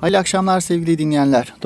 Hayırlı akşamlar sevgili dinleyenler.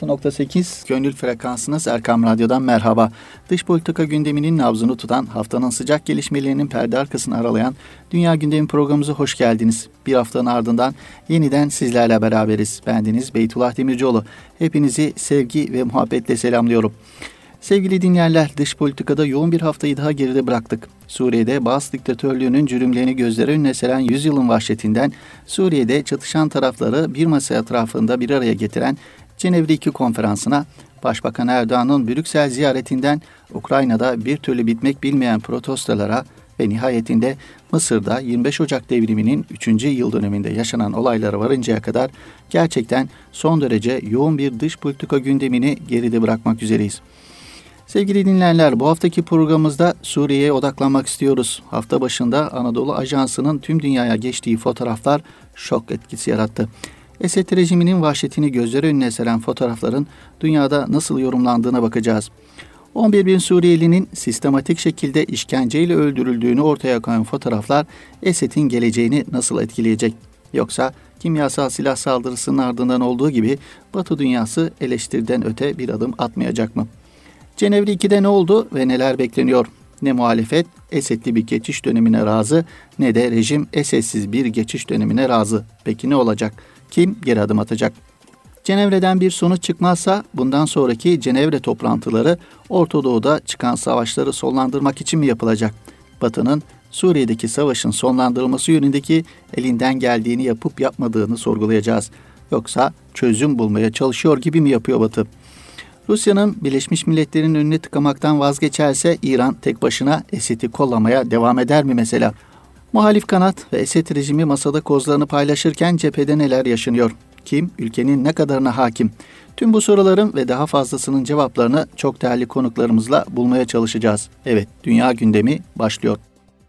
96.8 Gönül Frekansınız Erkam Radyo'dan merhaba. Dış politika gündeminin nabzını tutan, haftanın sıcak gelişmelerinin perde arkasını aralayan Dünya Gündemi programımıza hoş geldiniz. Bir haftanın ardından yeniden sizlerle beraberiz. Bendeniz Beytullah Demircioğlu. Hepinizi sevgi ve muhabbetle selamlıyorum. Sevgili dinleyenler, dış politikada yoğun bir haftayı daha geride bıraktık. Suriye'de Baas diktatörlüğünün cürümlerini gözler önüne seren yüzyılın vahşetinden, Suriye'de çatışan tarafları bir masa etrafında bir araya getiren Cenevre 2 konferansına, Başbakan Erdoğan'ın Brüksel ziyaretinden Ukrayna'da bir türlü bitmek bilmeyen protestolara ve nihayetinde Mısır'da 25 Ocak devriminin 3. yıl dönümünde yaşanan olaylara varıncaya kadar gerçekten son derece yoğun bir dış politika gündemini geride bırakmak üzereyiz. Sevgili dinleyenler, bu haftaki programımızda Suriye'ye odaklanmak istiyoruz. Hafta başında Anadolu Ajansı'nın tüm dünyaya geçtiği fotoğraflar şok etkisi yarattı. Esed rejiminin vahşetini gözler önüne seren fotoğrafların dünyada nasıl yorumlandığına bakacağız. 11 bin Suriyelinin sistematik şekilde işkenceyle öldürüldüğünü ortaya koyan fotoğraflar Esed'in geleceğini nasıl etkileyecek? Yoksa kimyasal silah saldırısının ardından olduğu gibi Batı dünyası eleştiriden öte bir adım atmayacak mı? Cenevre 2'de ne oldu ve neler bekleniyor? Ne muhalefet Esed'li bir geçiş dönemine razı, ne de rejim Esed'siz bir geçiş dönemine razı. Peki ne olacak? Kim geri adım atacak? Cenevre'den bir sonuç çıkmazsa bundan sonraki Cenevre toplantıları Orta Doğu'da çıkan savaşları sonlandırmak için mi yapılacak? Batı'nın Suriye'deki savaşın sonlandırılması yönündeki elinden geldiğini yapıp yapmadığını sorgulayacağız. Yoksa çözüm bulmaya çalışıyor gibi mi yapıyor Batı? Rusya'nın Birleşmiş Milletler'in önüne tıkamaktan vazgeçerse İran tek başına Esed'i kollamaya devam eder mi mesela? Muhalif kanat ve Esed rejimi masada kozlarını paylaşırken cephede neler yaşanıyor? Kim, ülkenin ne kadarına hakim? Tüm bu soruların ve daha fazlasının cevaplarını çok değerli konuklarımızla bulmaya çalışacağız. Evet, Dünya Gündemi başlıyor.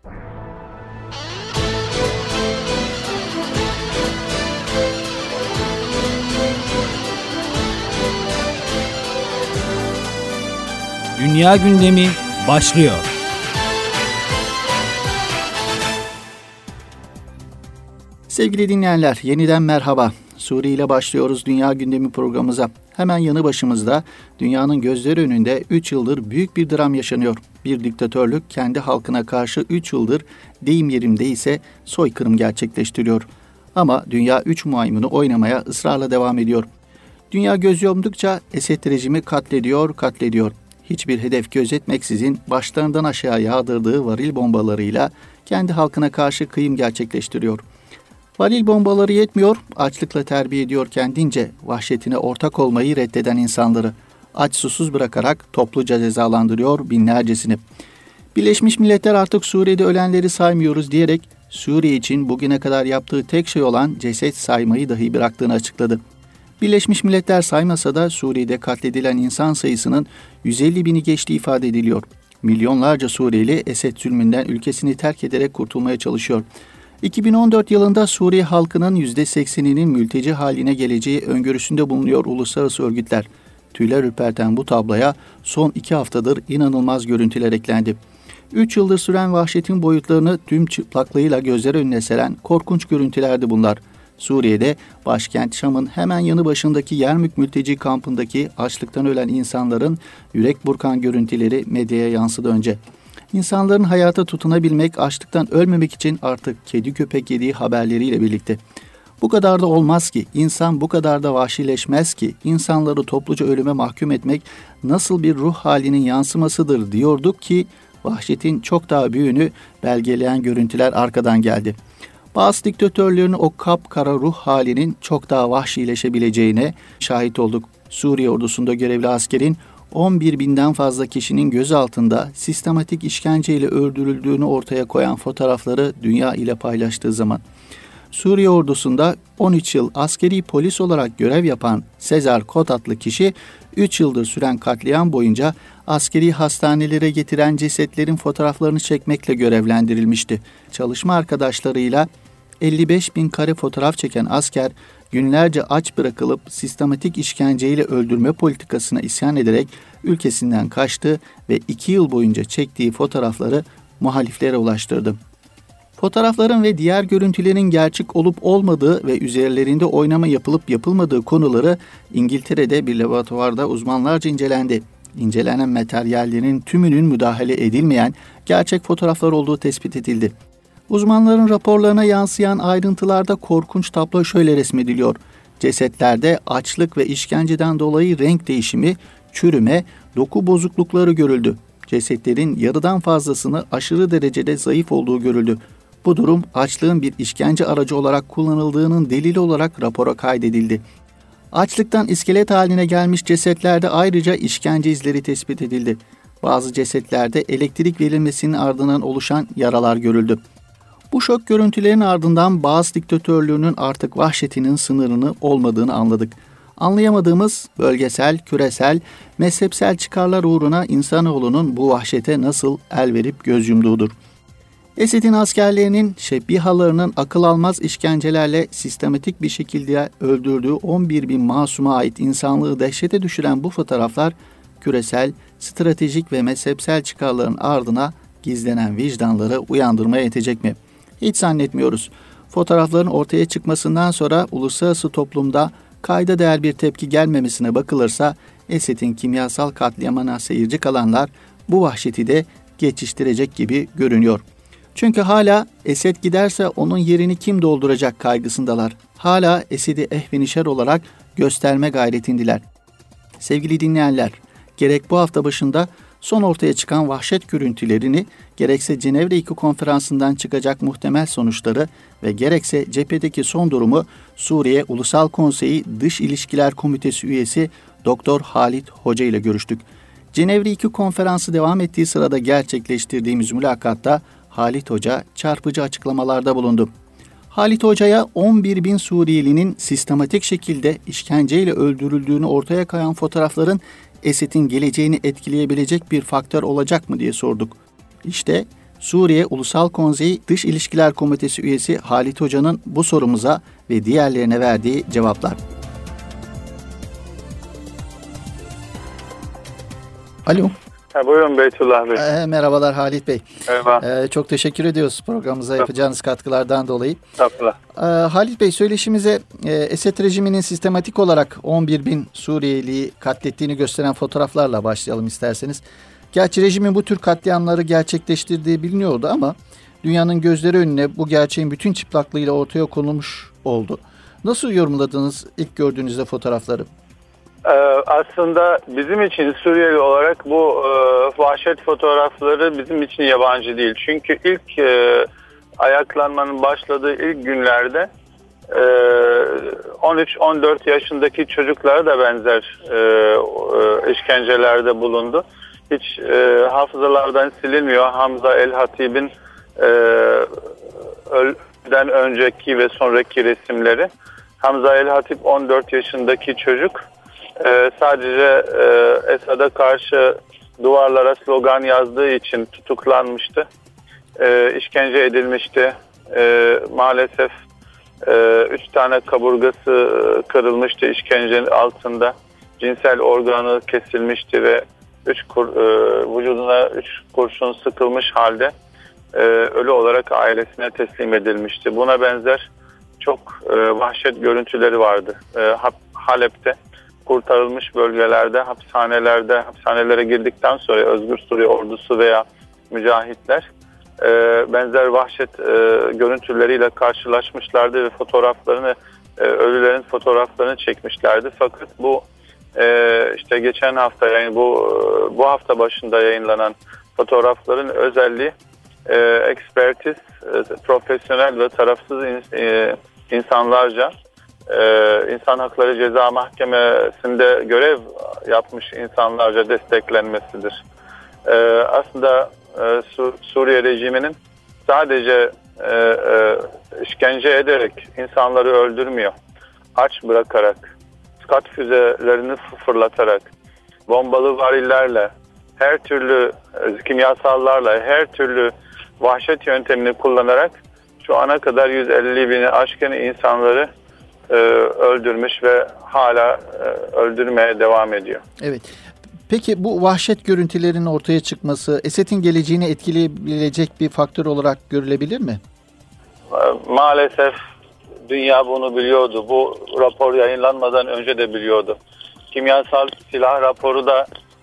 Dünya Gündemi başlıyor. Sevgili dinleyenler, yeniden merhaba. Suriye ile başlıyoruz Dünya Gündemi programımıza. Hemen yanı başımızda dünyanın gözleri önünde 3 yıldır büyük bir dram yaşanıyor. Bir diktatörlük kendi halkına karşı 3 yıldır deyim yerimdeyse soykırım gerçekleştiriyor. Ama dünya 3 maymunu oynamaya ısrarla devam ediyor. Dünya göz yumdukça Esed rejimi katlediyor. Hiçbir hedef gözetmeksizin başlarından aşağı yağdırdığı varil bombalarıyla kendi halkına karşı kıyım gerçekleştiriyor. Varil bombaları yetmiyor, açlıkla terbiye ediyor kendince vahşetine ortak olmayı reddeden insanları. Aç susuz bırakarak topluca cezalandırıyor binlercesini. Birleşmiş Milletler artık Suriye'de ölenleri saymıyoruz diyerek Suriye için bugüne kadar yaptığı tek şey olan ceset saymayı dahi bıraktığını açıkladı. Birleşmiş Milletler saymasa da Suriye'de katledilen insan sayısının 150 bini geçtiği ifade ediliyor. Milyonlarca Suriyeli Esed zulmünden ülkesini terk ederek kurtulmaya çalışıyor. 2014 yılında Suriye halkının %80'inin mülteci haline geleceği öngörüsünde bulunuyor uluslararası örgütler. Tüyler ürperten bu tabloya son 2 haftadır inanılmaz görüntüler eklendi. 3 yıldır süren vahşetin boyutlarını tüm çıplaklığıyla gözler önüne seren korkunç görüntülerdi bunlar. Suriye'de başkent Şam'ın hemen yanı başındaki Yermük mülteci kampındaki açlıktan ölen insanların yürek burkan görüntüleri medyaya yansıdı önce. İnsanların hayata tutunabilmek, açlıktan ölmemek için artık kedi köpek yediği haberleriyle birlikte. Bu kadar da olmaz ki, insan bu kadar da vahşileşmez ki, insanları topluca ölüme mahkum etmek nasıl bir ruh halinin yansımasıdır diyorduk ki, vahşetin çok daha büyüğünü belgeleyen görüntüler arkadan geldi. Baas diktatörlüğünün o kapkara ruh halinin çok daha vahşileşebileceğine şahit olduk. Suriye ordusunda görevli askerin 11 binden fazla kişinin gözaltında sistematik işkenceyle öldürüldüğünü ortaya koyan fotoğrafları dünya ile paylaştığı zaman. Suriye ordusunda 13 yıl askeri polis olarak görev yapan Sezar Kot adlı kişi 3 yıldır süren katliam boyunca askeri hastanelere getiren cesetlerin fotoğraflarını çekmekle görevlendirilmişti. Çalışma arkadaşlarıyla 55 bin kare fotoğraf çeken asker günlerce aç bırakılıp sistematik işkenceyle öldürme politikasına isyan ederek ülkesinden kaçtı ve 2 yıl boyunca çektiği fotoğrafları muhaliflere ulaştırdı. Fotoğrafların ve diğer görüntülerin gerçek olup olmadığı ve üzerlerinde oynama yapılıp yapılmadığı konuları İngiltere'de bir laboratuvarda uzmanlarca incelendi. İncelenen materyallerin tümünün müdahale edilmeyen gerçek fotoğraflar olduğu tespit edildi. Uzmanların raporlarına yansıyan ayrıntılarda korkunç tablo şöyle resmediliyor. Cesetlerde açlık ve işkenceden dolayı renk değişimi, çürüme, doku bozuklukları görüldü. Cesetlerin yarıdan fazlasını aşırı derecede zayıf olduğu görüldü. Bu durum açlığın bir işkence aracı olarak kullanıldığının delili olarak rapora kaydedildi. Açlıktan iskelet haline gelmiş cesetlerde ayrıca işkence izleri tespit edildi. Bazı cesetlerde elektrik verilmesinin ardından oluşan yaralar görüldü. Bu şok görüntülerin ardından Boğaz diktatörlüğünün artık vahşetinin sınırını olmadığını anladık. Anlayamadığımız bölgesel, küresel, mezhepsel çıkarlar uğruna insanoğlunun bu vahşete nasıl el verip göz yumduğudur. Esed'in askerlerinin şebbihalarının akıl almaz işkencelerle sistematik bir şekilde öldürdüğü 11 bin masuma ait insanlığı dehşete düşüren bu fotoğraflar küresel, stratejik ve mezhepsel çıkarların ardına gizlenen vicdanları uyandırmaya yetecek mi? Hiç zannetmiyoruz. Fotoğrafların ortaya çıkmasından sonra uluslararası toplumda kayda değer bir tepki gelmemesine bakılırsa Esed'in kimyasal katliamına seyirci kalanlar bu vahşeti de geçiştirecek gibi görünüyor. Çünkü hala Esed giderse onun yerini kim dolduracak kaygısındalar. Hala Esed'i ehvenişer olarak gösterme gayretindiler. Sevgili dinleyenler, gerek bu hafta başında son ortaya çıkan vahşet görüntülerini, gerekse Cenevre 2 konferansından çıkacak muhtemel sonuçları ve gerekse cephedeki son durumu Suriye Ulusal Konseyi Dış İlişkiler Komitesi üyesi Doktor Halit Hoca ile görüştük. Cenevre 2 konferansı devam ettiği sırada gerçekleştirdiğimiz mülakatta Halit Hoca çarpıcı açıklamalarda bulundu. Halit Hoca'ya 11 bin Suriyelinin sistematik şekilde işkenceyle öldürüldüğünü ortaya koyan fotoğrafların Esed'in geleceğini etkileyebilecek bir faktör olacak mı diye sorduk. İşte Suriye Ulusal Konseyi Dış İlişkiler Komitesi üyesi Halit Hoca'nın bu sorumuza ve diğerlerine verdiği cevaplar. Alo. Buyurun Beytullah Bey. Merhabalar Halit Bey. Merhaba. Çok teşekkür ediyoruz programımıza yapacağınız katkılardan dolayı. Estağfurullah. Halit Bey, söyleşimize Esed rejiminin sistematik olarak 11 bin Suriyeliyi katlettiğini gösteren fotoğraflarla başlayalım isterseniz. Gerçi rejimin bu tür katliamları gerçekleştirdiği biliniyordu ama dünyanın gözleri önüne bu gerçeğin bütün çıplaklığıyla ortaya konulmuş oldu. Nasıl yorumladınız ilk gördüğünüzde fotoğrafları? Aslında bizim için Suriyeli olarak bu vahşet fotoğrafları bizim için yabancı değil. Çünkü ilk ayaklanmanın başladığı ilk günlerde 13-14 yaşındaki çocuklara da benzer işkencelerde bulundu. Hiç hafızalardan silinmiyor. Hamza El-Hatib'in ölümden önceki ve sonraki resimleri. Hamza El-Hatib 14 yaşındaki çocuk. Sadece Esad'a karşı duvarlara slogan yazdığı için tutuklanmıştı. İşkence edilmişti. Maalesef 3 tane kaburgası kırılmıştı işkencenin altında. Cinsel organı kesilmişti ve vücuduna 3 kurşun sıkılmış halde ölü olarak ailesine teslim edilmişti. Buna benzer çok vahşet görüntüleri vardı. Halep'te kurtarılmış bölgelerde, hapishanelere girdikten sonra Özgür Suriye ordusu veya mücahitler benzer vahşet görüntüleriyle karşılaşmışlardı ve ölülerin fotoğraflarını çekmişlerdi. Fakat bu işte geçen hafta, yani bu hafta başında yayınlanan fotoğrafların özelliği ekspertiz, profesyonel ve tarafsız insanlarca İnsan Hakları Ceza Mahkemesi'nde görev yapmış insanlarca desteklenmesidir. Aslında Suriye rejiminin sadece işkence ederek insanları öldürmüyor. Aç bırakarak, skat füzelerini fırlatarak, bombalı varillerle, her türlü kimyasallarla, her türlü vahşet yöntemini kullanarak şu ana kadar 150 bini aşkın insanları öldürmüş ve hala öldürmeye devam ediyor. Evet. Peki bu vahşet görüntülerinin ortaya çıkması Esed'in geleceğini etkileyebilecek bir faktör olarak görülebilir mi? Maalesef dünya bunu biliyordu. Bu rapor yayınlanmadan önce de biliyordu. Kimyasal silah raporu da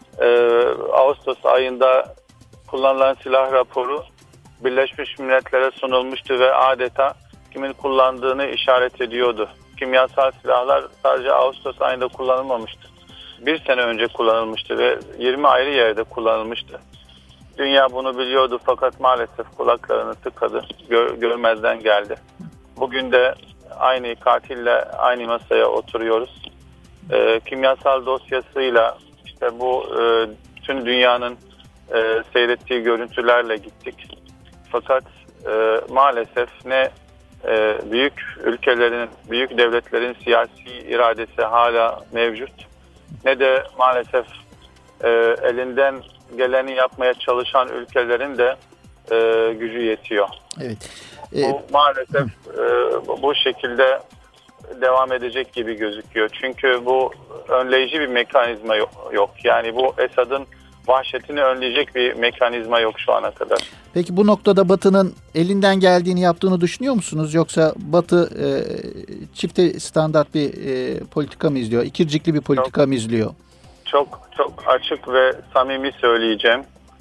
Ağustos ayında kullanılan silah raporu Birleşmiş Milletler'e sunulmuştu ve adeta kimin kullandığını işaret ediyordu. Kimyasal silahlar sadece Ağustos ayında kullanılmamıştı. Bir sene önce kullanılmıştı ve 20 ayrı yerde kullanılmıştı. Dünya bunu biliyordu fakat maalesef kulaklarını tıkadı, görmezden geldi. Bugün de aynı katille aynı masaya oturuyoruz. Kimyasal dosyasıyla işte bu tüm dünyanın seyrettiği görüntülerle gittik. Fakat maalesef ne büyük ülkelerin, büyük devletlerin siyasi iradesi hala mevcut, ne de maalesef elinden geleni yapmaya çalışan ülkelerin de gücü yetiyor. Evet. Bu maalesef bu şekilde devam edecek gibi gözüküyor. Çünkü bu önleyici bir mekanizma yok. Yani bu Esad'ın vahşetini önleyecek bir mekanizma yok şu ana kadar. Peki bu noktada Batı'nın elinden geldiğini yaptığını düşünüyor musunuz? Yoksa Batı çifte standart bir politika mı izliyor? İkircikli bir politika mı izliyor? Çok açık ve samimi söyleyeceğim.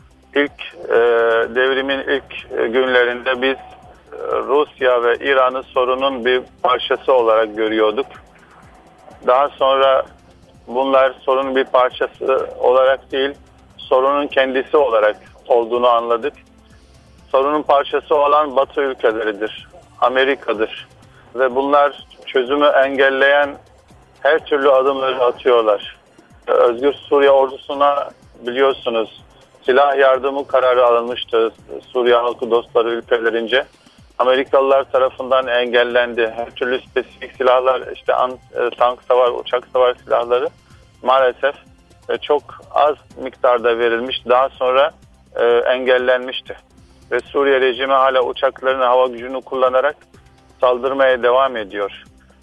Devrimin ilk günlerinde biz Rusya ve İran'ı sorunun bir parçası olarak görüyorduk. Daha sonra bunlar sorunun bir parçası olarak değil, sorunun kendisi olarak olduğunu anladık. Sorunun parçası olan Batı ülkeleridir, Amerika'dır. Ve bunlar çözümü engelleyen her türlü adımları atıyorlar. Özgür Suriye ordusuna biliyorsunuz silah yardımı kararı alınmıştı Suriye halkı dostları ülkelerince. Amerikalılar tarafından engellendi. Her türlü spesifik silahlar, işte tank savar, uçak savar silahları maalesef çok az miktarda verilmiş. Daha sonra engellenmişti. Ve Suriye rejimi hala uçaklarını, hava gücünü kullanarak saldırmaya devam ediyor.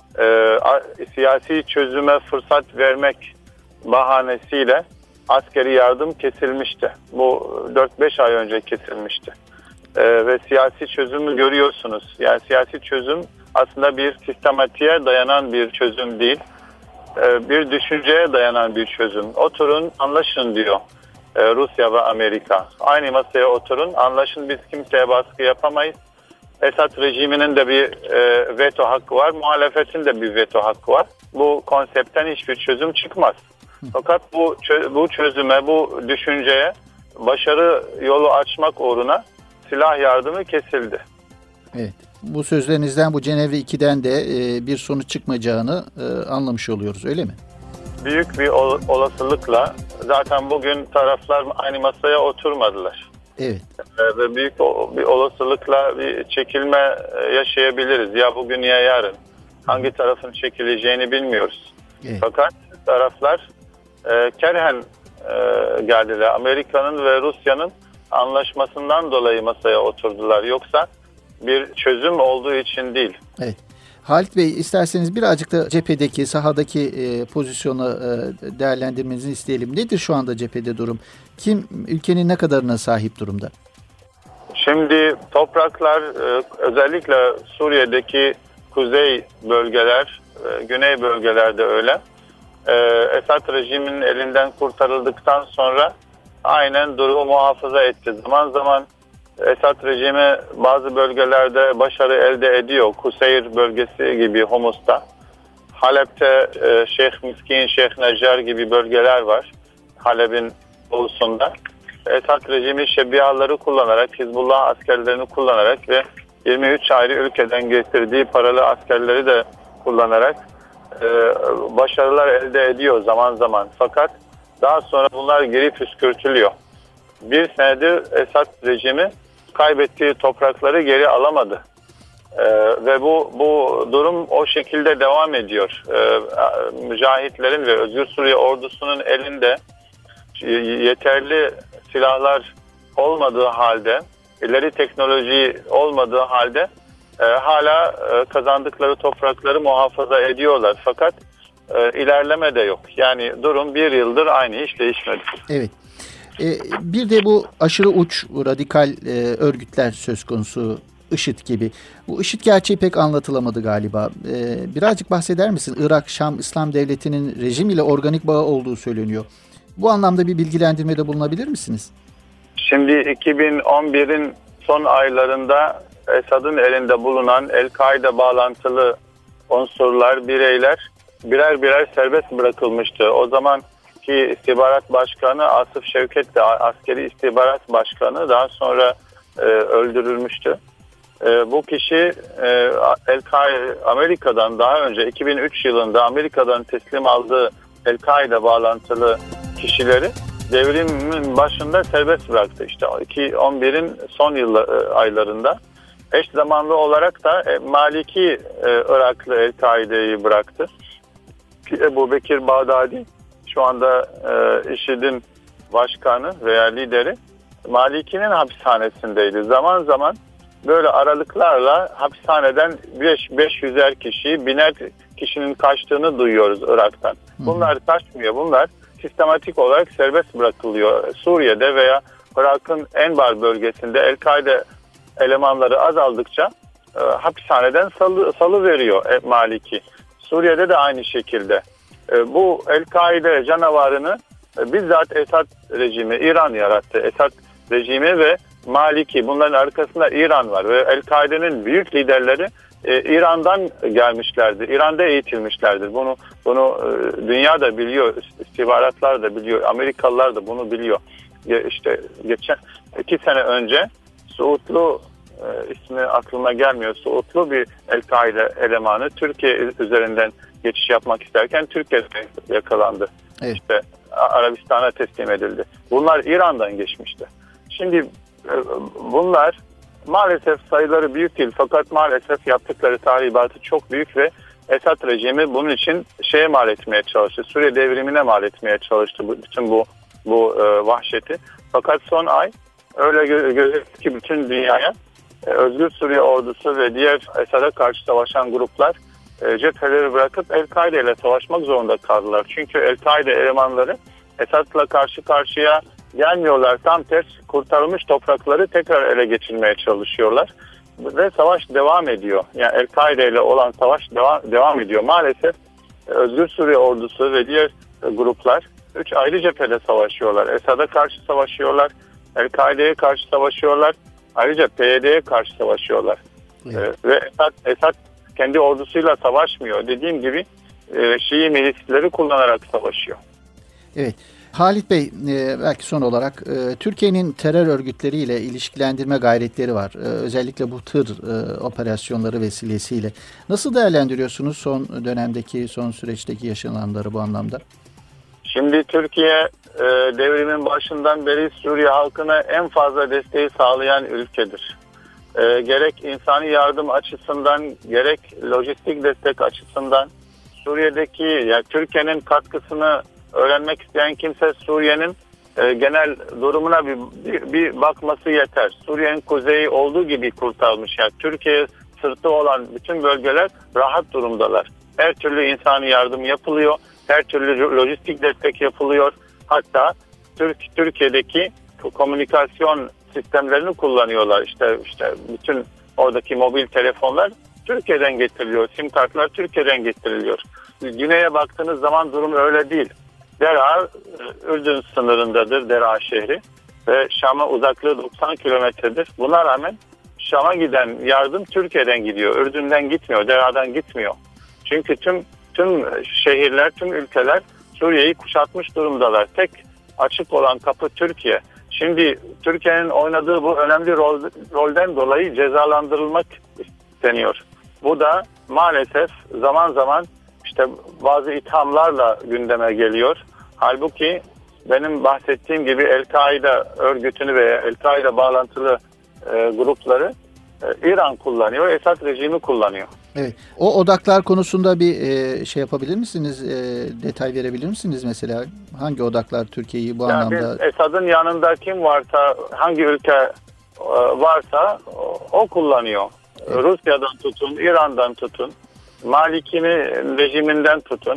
Siyasi çözüme fırsat vermek bahanesiyle askeri yardım kesilmişti. Bu 4-5 ay önce kesilmişti. Ve siyasi çözümü görüyorsunuz. Yani siyasi çözüm aslında bir sistematiğe dayanan bir çözüm değil. Bir düşünceye dayanan bir çözüm. Oturun, anlaşın diyor Rusya ve Amerika. Aynı masaya oturun, anlaşın, biz kimseye baskı yapamayız. Esad rejiminin de bir veto hakkı var, muhalefetin de bir veto hakkı var. Bu konseptten hiçbir çözüm çıkmaz. Fakat bu çözüme, bu düşünceye başarı yolu açmak uğruna silah yardımı kesildi. Evet. Bu sözlerinizden, bu Cenevre 2'den de bir sonuç çıkmayacağını anlamış oluyoruz, öyle mi? Büyük bir olasılıkla zaten bugün taraflar aynı masaya oturmadılar. Evet. Ve büyük bir olasılıkla bir çekilme yaşayabiliriz. Ya bugün ya yarın. Hangi tarafın çekileceğini bilmiyoruz. Evet. Fakat taraflar kerhen geldiler. Amerika'nın ve Rusya'nın anlaşmasından dolayı masaya oturdular. Yoksa bir çözüm olduğu için değil. Evet. Halit Bey, isterseniz birazcık da cephedeki, sahadaki pozisyonu değerlendirmenizi isteyelim. Nedir şu anda cephede durum? Kim ülkenin ne kadarına sahip durumda? Şimdi topraklar, özellikle Suriye'deki kuzey bölgeler, güney bölgelerde öyle. Esad rejiminin elinden kurtarıldıktan sonra aynen durumu muhafaza etti. Zaman zaman Esad rejimi bazı bölgelerde başarı elde ediyor. Kuseyr bölgesi gibi Humus'ta. Halep'te Şeyh Miskin, Şeyh Neccar gibi bölgeler var. Halep'in doğusunda. Esad rejimi şebihaları kullanarak, Hizbullah askerlerini kullanarak ve 23 ayrı ülkeden getirdiği paralı askerleri de kullanarak başarılar elde ediyor zaman zaman. Fakat daha sonra bunlar geri püskürtülüyor. Bir senedir Esad rejimi kaybettiği toprakları geri alamadı. Ve bu durum o şekilde devam ediyor. Mücahitlerin ve Özgür Suriye ordusunun elinde yeterli silahlar olmadığı halde, ileri teknoloji olmadığı halde hala kazandıkları toprakları muhafaza ediyorlar. Fakat ilerleme de yok. Yani durum bir yıldır aynı, hiç değişmedi. Evet. Bir de bu aşırı uç radikal örgütler söz konusu. IŞİD gibi. Bu IŞİD gerçeği pek anlatılamadı galiba. Birazcık bahseder misin? Irak, Şam İslam Devleti'nin rejim ile organik bağı olduğu söyleniyor. Bu anlamda bir bilgilendirmede bulunabilir misiniz? Şimdi 2011'in son aylarında Esad'ın elinde bulunan El-Kaide bağlantılı unsurlar, bireyler birer birer serbest bırakılmıştı. O zamanki istihbarat başkanı Asif Şevket de askeri istihbarat başkanı daha sonra öldürülmüştü. Bu kişi El-Kaide Amerika'dan daha önce 2003 yılında Amerika'dan teslim aldığı El-Kaide bağlantılı kişileri devrimin başında serbest bıraktı. İşte 2011'in son aylarında. Eş zamanlı olarak da Maliki Iraklı El-Kaide'yi bıraktı. Ebu Bekir Bağdadi şu anda IŞİD'in başkanı veya lideri Maliki'nin hapishanesindeydi. Zaman zaman böyle aralıklarla hapishaneden 500'er kişiyi, 1000'er kişinin kaçtığını duyuyoruz Irak'tan. Bunlar kaçmıyor. Bunlar sistematik olarak serbest bırakılıyor. Suriye'de veya Irak'ın Enbar bölgesinde El-Kaide elemanları azaldıkça hapishaneden salı veriyor Maliki. Suriye'de de aynı şekilde. Bu El-Kaide canavarını bizzat Esad rejimi, İran yarattı. Esad rejimi ve Maliki, bunların arkasında İran var ve El-Kaide'nin büyük liderleri İran'dan gelmişlerdir. İran'da eğitilmişlerdir. Bunu dünya da biliyor, istihbaratlar da biliyor, Amerikalılar da bunu biliyor. İşte geçen 2 sene önce Suudlu, ismi aklıma gelmiyor, Suudlu bir El-Kaide elemanı Türkiye üzerinden geçiş yapmak isterken Türkiye'de yakalandı. Evet. İşte Arabistan'a teslim edildi. Bunlar İran'dan geçmişti. Şimdi bunlar maalesef sayıları büyük değil, fakat maalesef yaptıkları tahribatı çok büyük ve Esad rejimi bunun için mal etmeye çalıştı. Suriye devrimine mal etmeye çalıştı bütün bu vahşeti. Fakat son ay öyle gözüküyor ki bütün dünyaya Özgür Suriye ordusu ve diğer Esad'a karşı savaşan gruplar cepheleri bırakıp El-Kaide ile savaşmak zorunda kaldılar. Çünkü El-Kaide elemanları Esad'la karşı karşıya gelmiyorlar. Tam ters, kurtarılmış toprakları tekrar ele geçirmeye çalışıyorlar. Ve savaş devam ediyor. Yani El-Kaide ile olan savaş devam ediyor. Maalesef Özgür Suriye ordusu ve diğer gruplar 3 ayrı cephede savaşıyorlar. Esad'a karşı savaşıyorlar. El-Kaide'ye karşı savaşıyorlar. Ayrıca PYD'ye karşı savaşıyorlar. Evet. Ve Esad kendi ordusuyla savaşmıyor. Dediğim gibi Şii milisleri kullanarak savaşıyor. Evet. Halit Bey, belki son olarak Türkiye'nin terör örgütleriyle ilişkilendirme gayretleri var. Özellikle bu tır operasyonları vesilesiyle. Nasıl değerlendiriyorsunuz son dönemdeki, son süreçteki yaşananları bu anlamda? Şimdi Türkiye devrimin başından beri Suriye halkına en fazla desteği sağlayan ülkedir. Gerek insani yardım açısından, gerek lojistik destek açısından Suriye'deki, yani Türkiye'nin katkısını öğrenmek isteyen kimse Suriye'nin genel durumuna bir bakması yeter. Suriye'nin kuzeyi olduğu gibi kurtarılmış. Yani Türkiye sırtı olan bütün bölgeler rahat durumdalar. Her türlü insani yardım yapılıyor. Her türlü lojistik destek yapılıyor. Hatta Türkiye'deki komünikasyon sistemlerini kullanıyorlar. İşte bütün oradaki mobil telefonlar Türkiye'den getiriliyor. SIM kartlar Türkiye'den getiriliyor. Güney'e baktığınız zaman durum öyle değil. Dera, Ürdün sınırındadır Dera şehri ve Şam'a uzaklığı 90 kilometredir. Buna rağmen Şam'a giden yardım Türkiye'den gidiyor. Ürdün'den gitmiyor, Dera'dan gitmiyor. Çünkü tüm şehirler, tüm ülkeler Suriye'yi kuşatmış durumdalar. Tek açık olan kapı Türkiye. Şimdi Türkiye'nin oynadığı bu önemli rolden dolayı cezalandırılmak isteniyor. Bu da maalesef zaman zaman işte bazı ithamlarla gündeme geliyor. Halbuki benim bahsettiğim gibi El-Kaide örgütünü veya El-Kaide bağlantılı grupları İran kullanıyor, Esad rejimi kullanıyor. Evet. O odaklar konusunda bir şey yapabilir misiniz? Detay verebilir misiniz mesela? Hangi odaklar Türkiye'yi bu anlamda? Esad'ın yanında kim varsa, hangi ülke varsa o kullanıyor. Evet. Rusya'dan tutun, İran'dan tutun, Maliki'nin rejiminden tutun.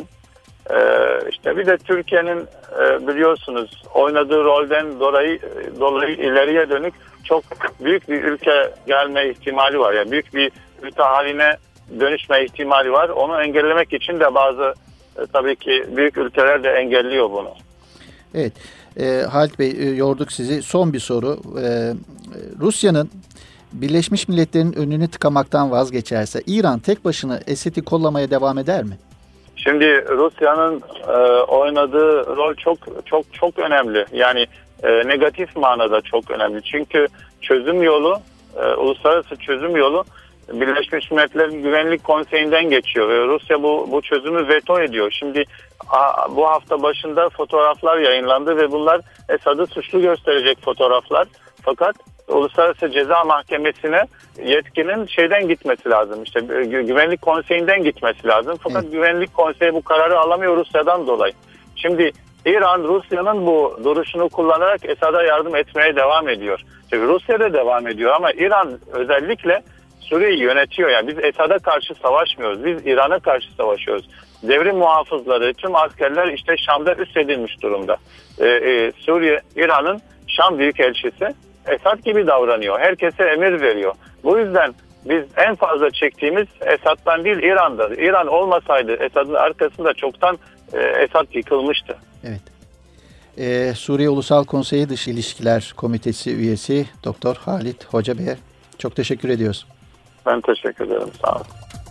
İşte bir de Türkiye'nin biliyorsunuz oynadığı rolden dolayı ileriye dönük çok büyük bir ülke gelme ihtimali var. Yani büyük bir ülke haline dönüşme ihtimali var. Onu engellemek için de bazı tabii ki büyük ülkeler de engelliyor bunu. Evet. Halit Bey, yorduk sizi. Son bir soru. Rusya'nın Birleşmiş Milletler'in önünü tıkamaktan vazgeçerse İran tek başına Esed'i kollamaya devam eder mi? Şimdi Rusya'nın oynadığı rol çok önemli. Yani negatif manada çok önemli. Çünkü çözüm yolu, uluslararası çözüm yolu Birleşmiş Milletler'in Güvenlik Konseyi'nden geçiyor ve Rusya bu çözümü veto ediyor. Şimdi bu hafta başında fotoğraflar yayınlandı ve bunlar Esad'ı suçlu gösterecek fotoğraflar. Fakat Uluslararası Ceza Mahkemesi'ne yetkinin şeyden gitmesi lazım. İşte Güvenlik Konseyi'nden gitmesi lazım. Fakat Güvenlik Konseyi bu kararı alamıyor Rusya'dan dolayı. Şimdi İran Rusya'nın bu duruşunu kullanarak Esad'a yardım etmeye devam ediyor. İşte Rusya da devam ediyor ama İran özellikle Suriye'yi yönetiyor. Yani biz Esad'a karşı savaşmıyoruz. Biz İran'a karşı savaşıyoruz. Devrim muhafızları, tüm askerler işte Şam'da üst edilmiş durumda. Suriye, İran'ın Şam Büyükelçisi Esad gibi davranıyor. Herkese emir veriyor. Bu yüzden biz en fazla çektiğimiz Esad'dan değil İran'da. İran olmasaydı Esad'ın arkasında çoktan Esad yıkılmıştı. Evet. Suriye Ulusal Konseyi Dış İlişkiler Komitesi üyesi Doktor Halit Hoca Bey'e çok teşekkür ediyoruz. Ben teşekkür ederim. Sağ olun.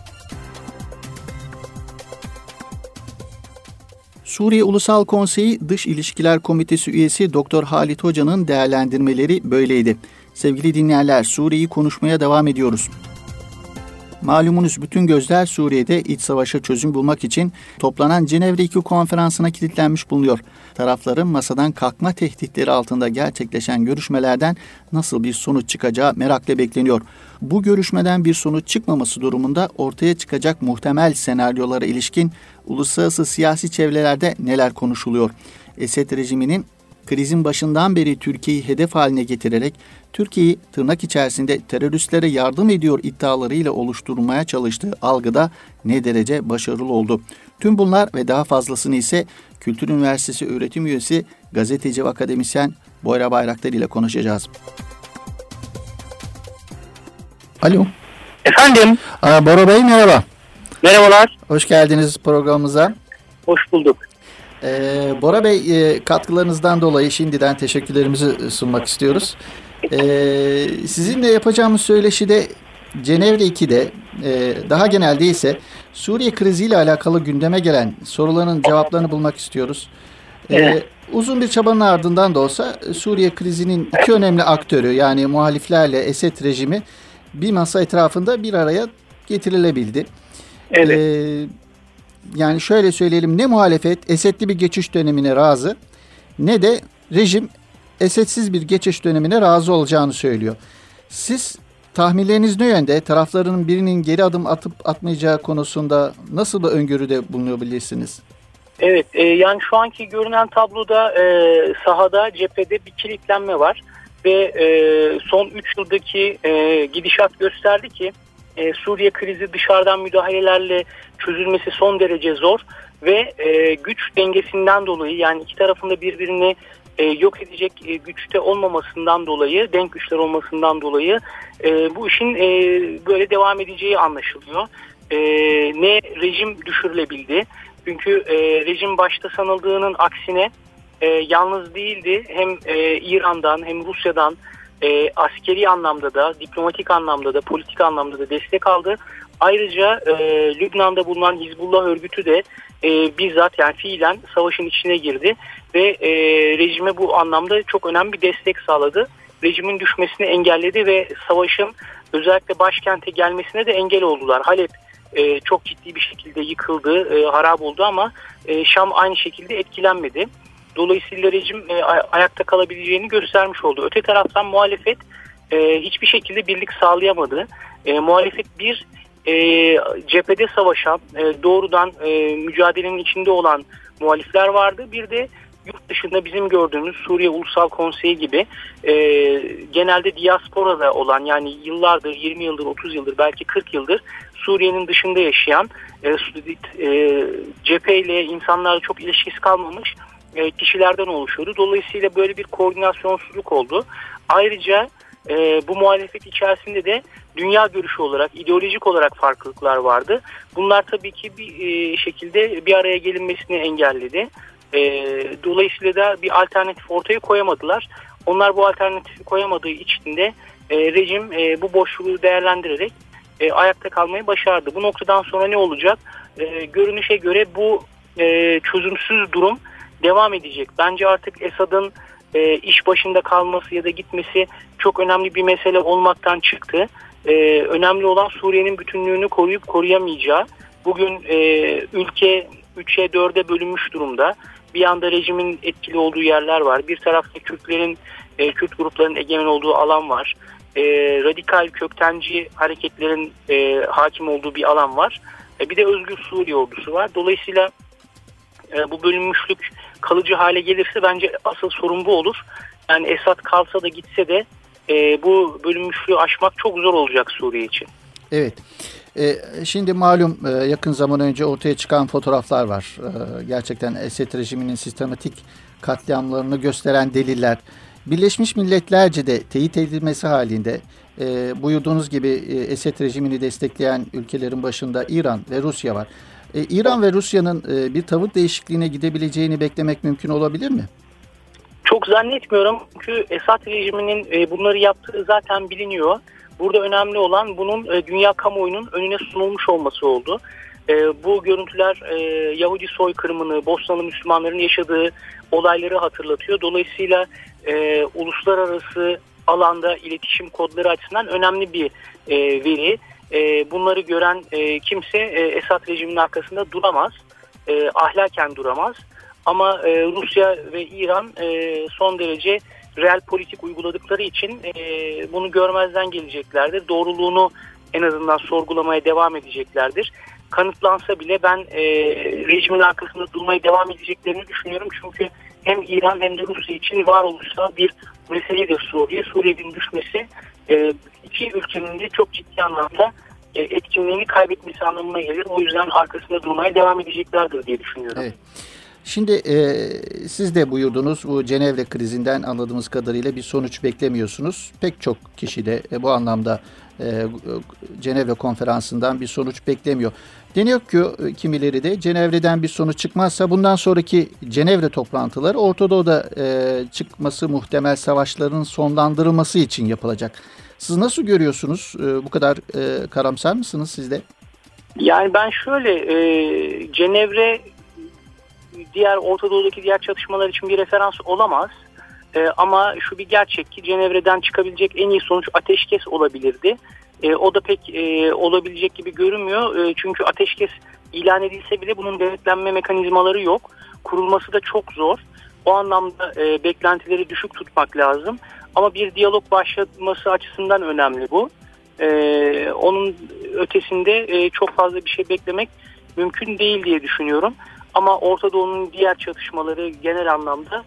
Suriye Ulusal Konseyi Dış İlişkiler Komitesi üyesi Doktor Halit Hoca'nın değerlendirmeleri böyleydi. Sevgili dinleyenler, Suriye'yi konuşmaya devam ediyoruz. Malumunuz bütün gözler Suriye'de iç savaşa çözüm bulmak için toplanan Cenevre 2 konferansına kilitlenmiş bulunuyor. Tarafların masadan kalkma tehditleri altında gerçekleşen görüşmelerden nasıl bir sonuç çıkacağı merakla bekleniyor. Bu görüşmeden bir sonuç çıkmaması durumunda ortaya çıkacak muhtemel senaryolara ilişkin uluslararası siyasi çevrelerde neler konuşuluyor? Esed rejiminin krizin başından beri Türkiye'yi hedef haline getirerek Türkiye'yi tırnak içerisinde teröristlere yardım ediyor iddialarıyla oluşturmaya çalıştığı algıda ne derece başarılı oldu? Tüm bunlar ve daha fazlasını ise Kültür Üniversitesi öğretim üyesi, gazeteci ve akademisyen Boyra Bayraktar ile konuşacağız. Alo. Efendim. Bora Bey merhaba. Merhabalar. Hoş geldiniz programımıza. Hoş bulduk. Bora Bey, katkılarınızdan dolayı şimdiden teşekkürlerimizi sunmak istiyoruz. Sizinle yapacağımız söyleşide Cenevre 2'de daha genelde ise Suriye kriziyle alakalı gündeme gelen soruların cevaplarını bulmak istiyoruz. Evet. Uzun bir çabanın ardından da olsa Suriye krizinin iki önemli aktörü yani muhaliflerle Esed rejimi bir masa etrafında bir araya getirilebildi. Evet. Yani şöyle söyleyelim, ne muhalefet Esed'li bir geçiş dönemine razı ne de rejim Esed'siz bir geçiş dönemine razı olacağını söylüyor. Siz tahminleriniz ne yönde? Tarafların birinin geri adım atıp atmayacağı konusunda nasıl bir öngörüde bulunabilirsiniz? Evet, yani şu anki görünen tabloda sahada, cephede bir kilitlenme var ve son 3 yıldaki gidişat gösterdi ki Suriye krizi dışarıdan müdahalelerle çözülmesi son derece zor ve güç dengesinden dolayı, yani iki tarafında birbirini yok edecek güçte olmamasından dolayı, denk güçler olmasından dolayı bu işin böyle devam edeceği anlaşılıyor. Ne rejim düşürülebildi, çünkü rejim başta sanıldığının aksine yalnız değildi. Hem İran'dan hem Rusya'dan askeri anlamda da, diplomatik anlamda da, politik anlamda da destek aldı. Ayrıca Lübnan'da bulunan Hizbullah örgütü de bizzat, yani fiilen savaşın içine girdi ve rejime bu anlamda çok önemli bir destek sağladı. Rejimin düşmesini engelledi ve savaşın özellikle başkente gelmesine de engel oldular. Halep çok ciddi bir şekilde yıkıldı, harap oldu ama Şam aynı şekilde etkilenmedi. Dolayısıyla rejim ayakta kalabileceğini göstermiş oldu. Öte taraftan muhalefet hiçbir şekilde birlik sağlayamadı. Muhalefet bir cephede savaşan, doğrudan mücadelenin içinde olan muhalifler vardı. Bir de yurt dışında bizim gördüğümüz Suriye Ulusal Konseyi gibi genelde diasporada olan, yani yıllardır, 20 yıldır, 30 yıldır, belki 40 yıldır Suriye'nin dışında yaşayan, cepheyle, insanlarla çok ilişkisi kalmamış kişilerden oluşuyordu. Dolayısıyla böyle bir koordinasyonsuzluk oldu. Ayrıca bu muhalefet içerisinde de dünya görüşü olarak, ideolojik olarak farklılıklar vardı. Bunlar tabii ki bir şekilde bir araya gelinmesini engelledi. Dolayısıyla da bir alternatif ortaya koyamadılar. Onlar bu alternatifi koyamadığı için de rejim bu boşluğu değerlendirerek ayakta kalmayı başardı. Bu noktadan sonra ne olacak? Görünüşe göre bu çözümsüz durum devam edecek. Bence artık Esad'ın iş başında kalması ya da gitmesi çok önemli bir mesele olmaktan çıktı. Önemli olan Suriye'nin bütünlüğünü koruyup koruyamayacağı. Bugün ülke 3'e 4'e bölünmüş durumda. Bir yanda rejimin etkili olduğu yerler var. Bir tarafta Kürt gruplarının egemen olduğu alan var. Radikal köktenci hareketlerin hakim olduğu bir alan var. Bir de Özgür Suriye ordusu var. Dolayısıyla bu bölünmüşlük kalıcı hale gelirse bence asıl sorun bu olur. Yani Esad kalsa da gitse de bu bölünmüşlüğü aşmak çok zor olacak Suriye için. Evet. Şimdi malum yakın zaman önce ortaya çıkan fotoğraflar var. Gerçekten Esed rejiminin sistematik katliamlarını gösteren deliller. Birleşmiş Milletlerce de teyit edilmesi halinde buyurduğunuz gibi Esed rejimini destekleyen ülkelerin başında İran ve Rusya var. İran ve Rusya'nın bir tavır değişikliğine gidebileceğini beklemek mümkün olabilir mi? Çok zannetmiyorum çünkü Esad rejiminin bunları yaptığı zaten biliniyor. Burada önemli olan bunun dünya kamuoyunun önüne sunulmuş olması oldu. Bu görüntüler Yahudi soykırımını, Bosnalı Müslümanların yaşadığı olayları hatırlatıyor. Dolayısıyla uluslararası alanda iletişim kodları açısından önemli bir veri. Bunları gören kimse Esad rejiminin arkasında duramaz, ahlaken duramaz. Ama Rusya ve İran son derece real politik uyguladıkları için bunu görmezden geleceklerdir. Doğruluğunu en azından sorgulamaya devam edeceklerdir. Kanıtlansa bile ben rejimin arkasında durmaya devam edeceklerini düşünüyorum. Çünkü hem İran hem de Rusya için varoluşsal bir meseledir Suriye. Suriye'nin düşmesi iki ülkenin de çok ciddi anlamda etkinliğini kaybetmesi anlamına gelir. O yüzden arkasında durmaya devam edeceklerdir diye düşünüyorum. Evet. Şimdi siz de buyurdunuz, bu Cenevre krizinden anladığımız kadarıyla bir sonuç beklemiyorsunuz. Pek çok kişi de bu anlamda Cenevre konferansından bir sonuç beklemiyor. Deniyor ki kimileri de Cenevre'den bir sonuç çıkmazsa bundan sonraki Cenevre toplantıları Orta Doğu'da çıkması muhtemel savaşların sonlandırılması için yapılacak. Siz nasıl görüyorsunuz? Bu kadar karamsar mısınız siz de? Yani ben şöyle, Cenevre diğer Orta Doğu'daki diğer çatışmalar için bir referans olamaz. Ama şu bir gerçek ki Cenevre'den çıkabilecek en iyi sonuç ateşkes olabilirdi. O da pek olabilecek gibi görünmüyor. Çünkü ateşkes ilan edilse bile bunun denetlenme mekanizmaları yok. Kurulması da çok zor. O anlamda beklentileri düşük tutmak lazım. Ama bir diyalog başlatması açısından önemli bu. Onun ötesinde çok fazla bir şey beklemek mümkün değil diye düşünüyorum. Ama Orta Doğu'nun diğer çatışmaları genel anlamda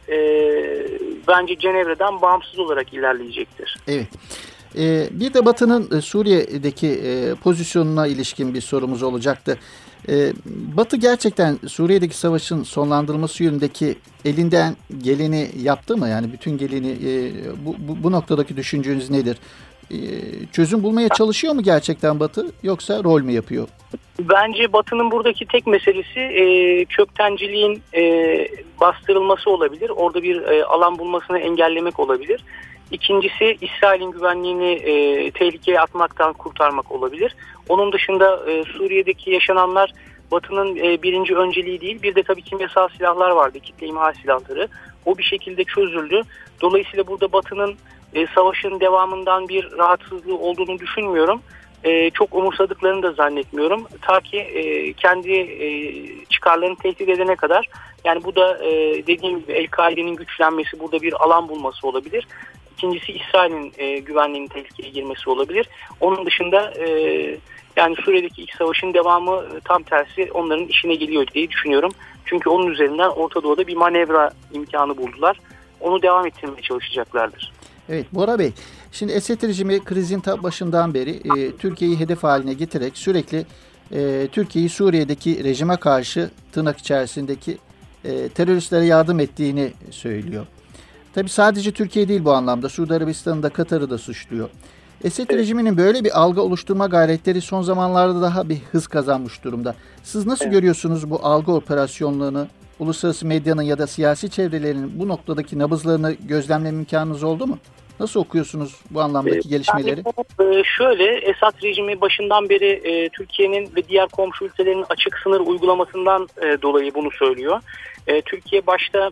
bence Cenevre'den bağımsız olarak ilerleyecektir. Evet. Bir de Batı'nın Suriye'deki pozisyonuna ilişkin bir sorumuz olacaktı. Batı gerçekten Suriye'deki savaşın sonlandırılması yönündeki elinden geleni yaptı mı? Yani bütün geleni bu noktadaki düşünceniz nedir? Çözüm bulmaya çalışıyor mu gerçekten Batı yoksa rol mü yapıyor? Bence Batı'nın buradaki tek meselesi köktenciliğin bastırılması olabilir. Orada bir alan bulmasını engellemek olabilir. İkincisi İsrail'in güvenliğini tehlikeye atmaktan kurtarmak olabilir. Onun dışında Suriye'deki yaşananlar Batı'nın birinci önceliği değil. Bir de tabii kimyasal silahlar vardı, kitle imha silahları. O bir şekilde çözüldü. Dolayısıyla burada Batı'nın savaşın devamından bir rahatsızlığı olduğunu düşünmüyorum. Çok umursadıklarını da zannetmiyorum. Ta ki kendi çıkarlarını tehdit edene kadar. Yani bu da dediğim gibi El-Kaide'nin güçlenmesi, burada bir alan bulması olabilir. İkincisi İsrail'in güvenliğinin tehlikeye girmesi olabilir. Onun dışında yani Suriye'deki iç savaşın devamı tam tersi onların işine geliyor diye düşünüyorum. Çünkü onun üzerinden Orta Doğu'da bir manevra imkanı buldular. Onu devam ettirmeye çalışacaklardır. Evet Bora Bey, şimdi Esed rejimi krizin başından beri Türkiye'yi hedef haline getirerek sürekli Türkiye'yi Suriye'deki rejime karşı tırnak içerisindeki teröristlere yardım ettiğini söylüyor. Tabii sadece Türkiye değil bu anlamda. Suudi Arabistan'ı da Katar'ı da suçluyor. Esed rejiminin böyle bir algı oluşturma gayretleri son zamanlarda daha bir hız kazanmış durumda. Siz nasıl görüyorsunuz bu algı operasyonlarını? Uluslararası medyanın ya da siyasi çevrelerin bu noktadaki nabızlarını gözlemleme imkanınız oldu mu? Nasıl okuyorsunuz bu anlamdaki gelişmeleri? Şöyle, Esad rejimi başından beri Türkiye'nin ve diğer komşu ülkelerin açık sınır uygulamasından dolayı bunu söylüyor. Türkiye başta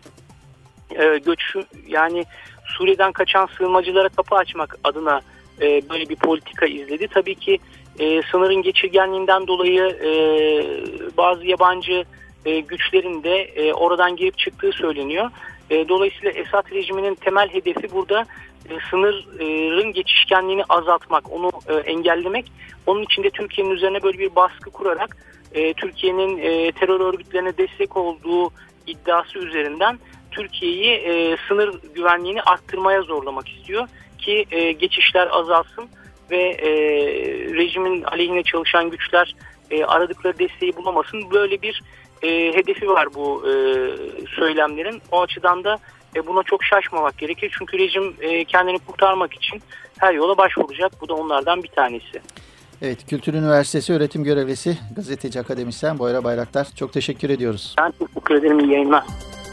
yani Suriye'den kaçan sığınmacılara kapı açmak adına böyle bir politika izledi. Tabii ki sınırın geçirgenliğinden dolayı bazı yabancı güçlerin de oradan girip çıktığı söyleniyor. Dolayısıyla Esad rejiminin temel hedefi burada sınırın geçişkenliğini azaltmak, onu engellemek. Onun için de Türkiye'nin üzerine böyle bir baskı kurarak Türkiye'nin terör örgütlerine destek olduğu iddiası üzerinden Türkiye'yi sınır güvenliğini arttırmaya zorlamak istiyor ki geçişler azalsın ve rejimin aleyhine çalışan güçler aradıkları desteği bulamasın. Böyle bir hedefi var bu söylemlerin. O açıdan da buna çok şaşmamak gerekir. Çünkü rejim kendini kurtarmak için her yola başvuracak. Bu da onlardan bir tanesi. Evet, Kültür Üniversitesi öğretim görevlisi, gazeteci, akademisyen Boyra Bayraktar. Çok teşekkür ediyoruz. Ben teşekkür ederim. İyi yayınlar.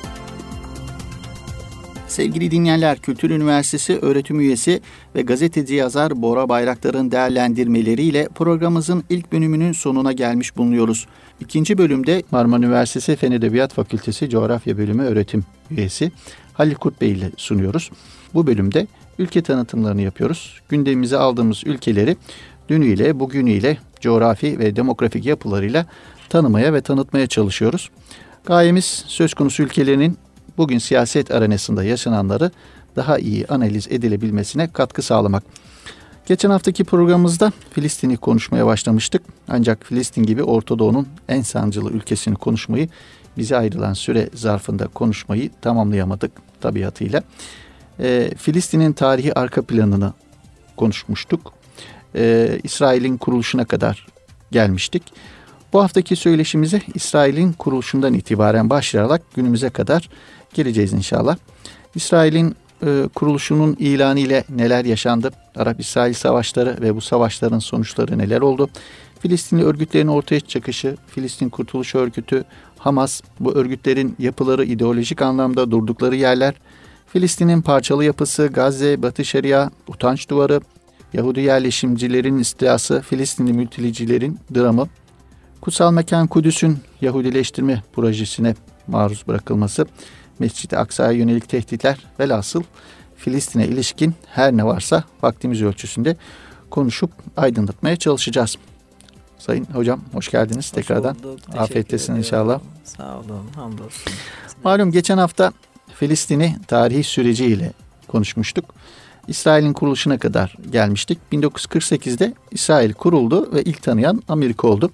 Sevgili dinleyenler, Kültür Üniversitesi öğretim üyesi ve gazeteci yazar Bora Bayraktar'ın değerlendirmeleriyle programımızın ilk bölümünün sonuna gelmiş bulunuyoruz. İkinci bölümde Marmara Üniversitesi Fen Edebiyat Fakültesi Coğrafya Bölümü öğretim üyesi Halil Kurt Bey ile sunuyoruz. Bu bölümde ülke tanıtımlarını yapıyoruz. Gündemimize aldığımız ülkeleri dünüyle, bugünüyle, coğrafi ve demografik yapılarıyla tanımaya ve tanıtmaya çalışıyoruz. Gayemiz söz konusu ülkelerinin bugün siyaset arenasında yaşananları daha iyi analiz edilebilmesine katkı sağlamak. Geçen haftaki programımızda Filistin'i konuşmaya başlamıştık. Ancak Filistin gibi Orta Doğu'nun en sancılı ülkesini konuşmayı, bize ayrılan süre zarfında konuşmayı tamamlayamadık tabiatıyla. Filistin'in tarihi arka planını konuşmuştuk. İsrail'in kuruluşuna kadar gelmiştik. Bu haftaki söyleşimize İsrail'in kuruluşundan itibaren başlayarak günümüze kadar geleceğiz inşallah. İsrail'in kuruluşunun ilanı ile neler yaşandı? Arap-İsrail savaşları ve bu savaşların sonuçları neler oldu? Filistinli örgütlerin ortaya çıkışı, Filistin Kurtuluş Örgütü, Hamas, bu örgütlerin yapıları, ideolojik anlamda durdukları yerler, Filistin'in parçalı yapısı, Gazze, Batı Şeria, utanç duvarı, Yahudi yerleşimcilerin istilası, Filistinli mültecilerin dramı, Kutsal Mekan Kudüs'ün Yahudileştirme projesine maruz bırakılması, Mescid-i Aksa'ya yönelik tehditler, velhasıl Filistin'e ilişkin her ne varsa vaktimiz ölçüsünde konuşup aydınlatmaya çalışacağız. Sayın hocam hoş geldiniz tekrardan. Afiyetlesin inşallah. Sağ olun, hamdolsun. Malum geçen hafta Filistin'i tarihi süreciyle konuşmuştuk. İsrail'in kuruluşuna kadar gelmiştik. 1948'de İsrail kuruldu ve ilk tanıyan Amerika oldu.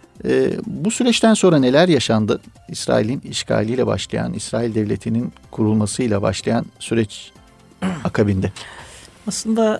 Bu süreçten sonra neler yaşandı? İsrail'in işgaliyle başlayan, İsrail Devleti'nin kurulmasıyla başlayan süreç akabinde. Aslında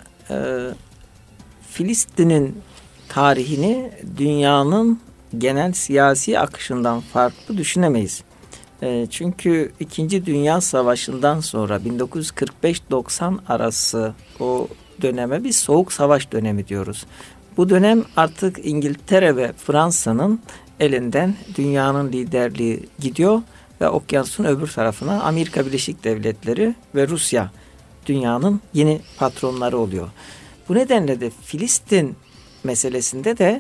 Filistin'in tarihini dünyanın genel siyasi akışından farklı düşünemeyiz. Çünkü 2. Dünya Savaşı'ndan sonra 1945-90 arası o döneme bir soğuk savaş dönemi diyoruz. Bu dönem artık İngiltere ve Fransa'nın elinden dünyanın liderliği gidiyor ve okyanusun öbür tarafına Amerika Birleşik Devletleri ve Rusya dünyanın yeni patronları oluyor. Bu nedenle de Filistin meselesinde de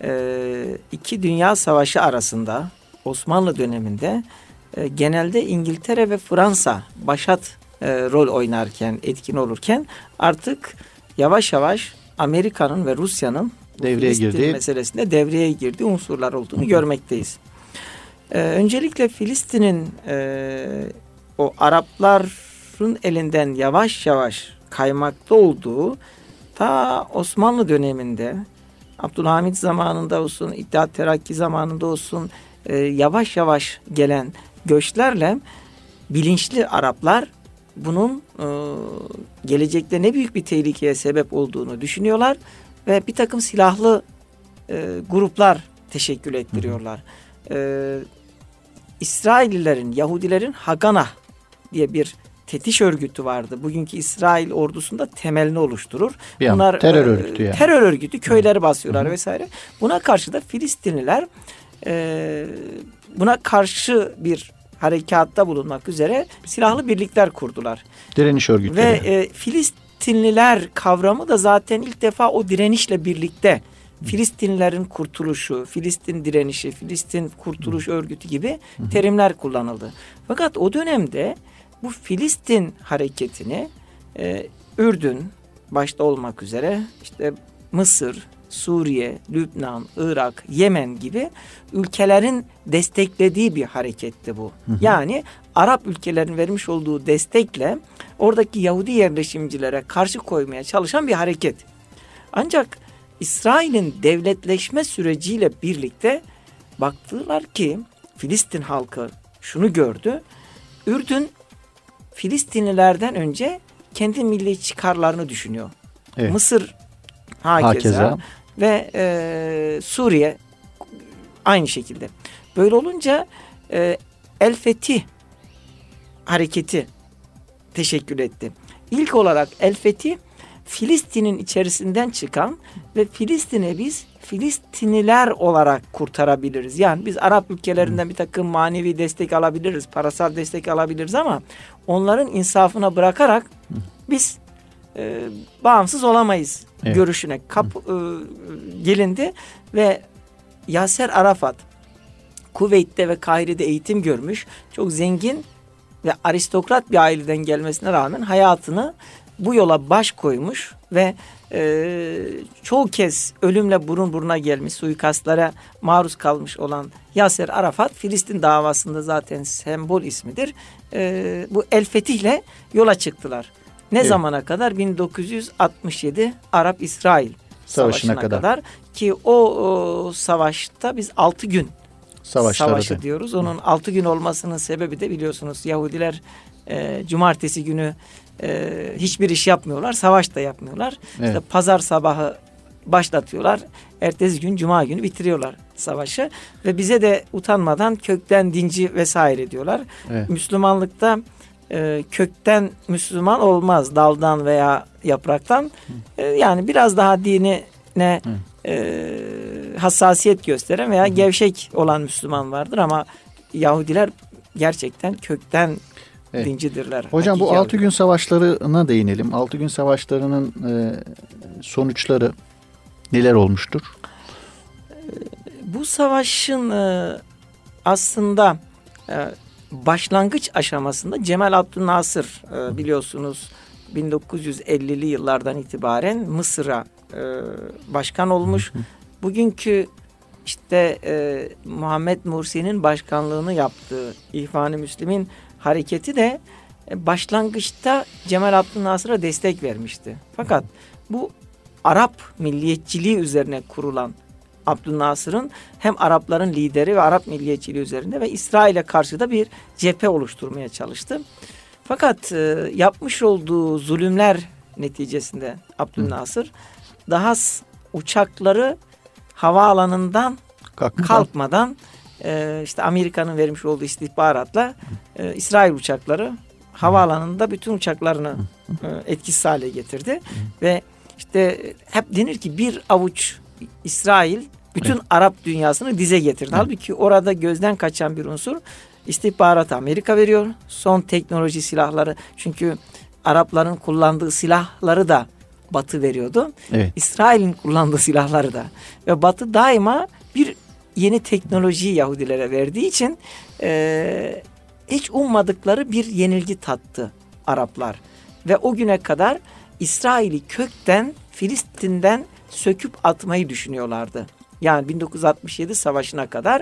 2 Dünya Savaşı arasında Osmanlı döneminde genelde İngiltere ve Fransa başat rol oynarken, etkin olurken artık yavaş yavaş Amerika'nın ve Rusya'nın devreye girdiği meselesinde devreye girdiği unsurlar olduğunu görmekteyiz. Öncelikle Filistin'in o Arapların elinden yavaş yavaş kaymakta olduğu ta Osmanlı döneminde, Abdülhamit zamanında olsun, İttihat Terakki zamanında olsun yavaş yavaş gelen göçlerle bilinçli Araplar bunun gelecekte ne büyük bir tehlikeye sebep olduğunu düşünüyorlar ve bir takım silahlı gruplar teşekkül ettiriyorlar. İsraillilerin, Yahudilerin Hagana diye bir Fetiş örgütü vardı. Bugünkü İsrail ordusunda temelini oluşturur. Bunlar terör örgütü yani. Terör örgütü, köyleri basıyorlar vesaire. Buna karşı da Filistinliler buna karşı bir harekatta bulunmak üzere silahlı birlikler kurdular. Direniş örgütleri. Ve Filistinliler kavramı da zaten ilk defa o direnişle birlikte Filistinlilerin kurtuluşu, Filistin direnişi, Filistin kurtuluş örgütü gibi terimler kullanıldı. Fakat o dönemde bu Filistin hareketini Ürdün başta olmak üzere işte Mısır, Suriye, Lübnan, Irak, Yemen gibi ülkelerin desteklediği bir hareketti bu. Yani Arap ülkelerin vermiş olduğu destekle oradaki Yahudi yerleşimcilere karşı koymaya çalışan bir hareket. Ancak İsrail'in devletleşme süreciyle birlikte baktılar ki Filistin halkı şunu gördü. Ürdün Filistinlilerden önce kendi milli çıkarlarını düşünüyor. Evet. Mısır hakeza. Ve Suriye aynı şekilde. Böyle olunca El Fetih hareketi teşekkül etti. İlk olarak El Fetih Filistin'in içerisinden çıkan ve Filistin'i biz Filistinliler olarak kurtarabiliriz. Yani biz Arap ülkelerinden bir takım manevi destek alabiliriz, parasal destek alabiliriz ama onların insafına bırakarak biz bağımsız olamayız görüşüne gelindi ve Yaser Arafat Kuveyt'te ve Kahire'de eğitim görmüş, çok zengin ve aristokrat bir aileden gelmesine rağmen hayatını bu yola baş koymuş ve çoğu kez ölümle burun buruna gelmiş, suikastlara maruz kalmış olan Yaser Arafat, Filistin davasında zaten sembol ismidir. Bu El Fetih'le yola çıktılar. Ne zamana kadar? 1967 Arap-İsrail Savaşı'na kadar. Ki o savaşta biz 6 gün savaşı diyoruz. Onun 6 gün olmasının sebebi de biliyorsunuz Yahudiler cumartesi günü hiçbir iş yapmıyorlar. Savaş da yapmıyorlar. Evet. İşte pazar sabahı başlatıyorlar. Ertesi gün cuma günü bitiriyorlar savaşı. Ve bize de utanmadan kökten dinci vesaire diyorlar. Evet. Müslümanlıkta kökten Müslüman olmaz. Daldan veya yapraktan. Yani biraz daha dinine hassasiyet gösteren veya gevşek olan Müslüman vardır ama Yahudiler gerçekten kökten dincidirler. Hocam bu 6 gün savaşlarına değinelim. 6 gün savaşlarının sonuçları neler olmuştur? Bu savaşın aslında başlangıç aşamasında Cemal Abdülnasır biliyorsunuz 1950'li yıllardan itibaren Mısır'a başkan olmuş. Bugünkü işte Muhammed Mursi'nin başkanlığını yaptığı İhvan-ı Müslim'in hareketi de başlangıçta Cemal Abdülnasır'a destek vermişti. Fakat bu Arap milliyetçiliği üzerine kurulan Abdülnasır'ın hem Arapların lideri ve Arap milliyetçiliği üzerinde ve İsrail'e karşı da bir cephe oluşturmaya çalıştı. Fakat yapmış olduğu zulümler neticesinde Abdülnasır daha uçakları havaalanından kalkmadan işte Amerika'nın vermiş olduğu istihbaratla İsrail uçakları havaalanında bütün uçaklarını etkisiz hale getirdi. Ve işte hep denir ki bir avuç İsrail bütün Arap dünyasını dize getirdi. Halbuki orada gözden kaçan bir unsur istihbarat Amerika veriyor. Son teknoloji silahları, çünkü Arapların kullandığı silahları da Batı veriyordu. Evet. İsrail'in kullandığı silahları da. Ve Batı daima bir yeni teknolojiyi Yahudilere verdiği için hiç ummadıkları bir yenilgi tattı Araplar. Ve o güne kadar İsrail'i kökten Filistin'den söküp atmayı düşünüyorlardı. Yani 1967 savaşına kadar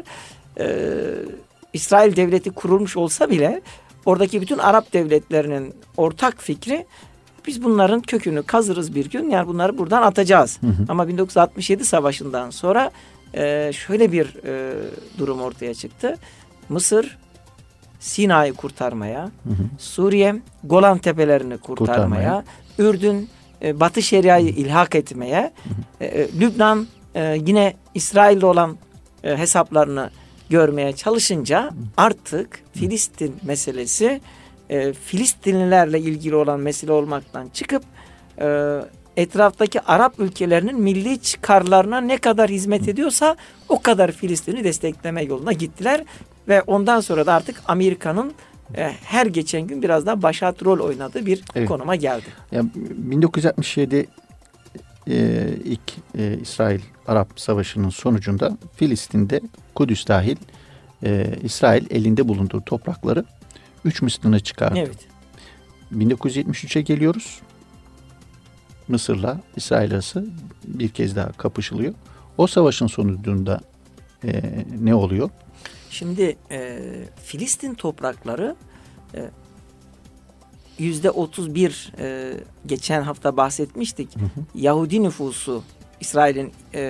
İsrail devleti kurulmuş olsa bile oradaki bütün Arap devletlerinin ortak fikri, biz bunların kökünü kazırız bir gün, yani bunları buradan atacağız. Ama 1967 savaşından sonra şöyle bir durum ortaya çıktı. Mısır Sina'yı kurtarmaya, Suriye Golan Tepelerini kurtarmaya, Ürdün Batı Şeria'yı ilhak etmeye, Lübnan yine İsrail'le olan hesaplarını görmeye çalışınca artık Filistin meselesi Filistinlilerle ilgili olan mesele olmaktan çıkıp etraftaki Arap ülkelerinin milli çıkarlarına ne kadar hizmet ediyorsa o kadar Filistin'i destekleme yoluna gittiler ve ondan sonra da artık Amerika'nın her geçen gün biraz daha başat rol oynadığı bir konuma geldi. Yani 1967 ilk İsrail-Arap Savaşı'nın sonucunda Filistin'de Kudüs dahil İsrail elinde bulunduğu toprakları 3 mislini çıkardı. Evet. 1973'e geliyoruz. Mısır'la İsrail arası bir kez daha kapışılıyor. O savaşın sonucunda ne oluyor? Şimdi Filistin toprakları %31 geçen hafta bahsetmiştik. Yahudi nüfusu İsrail'in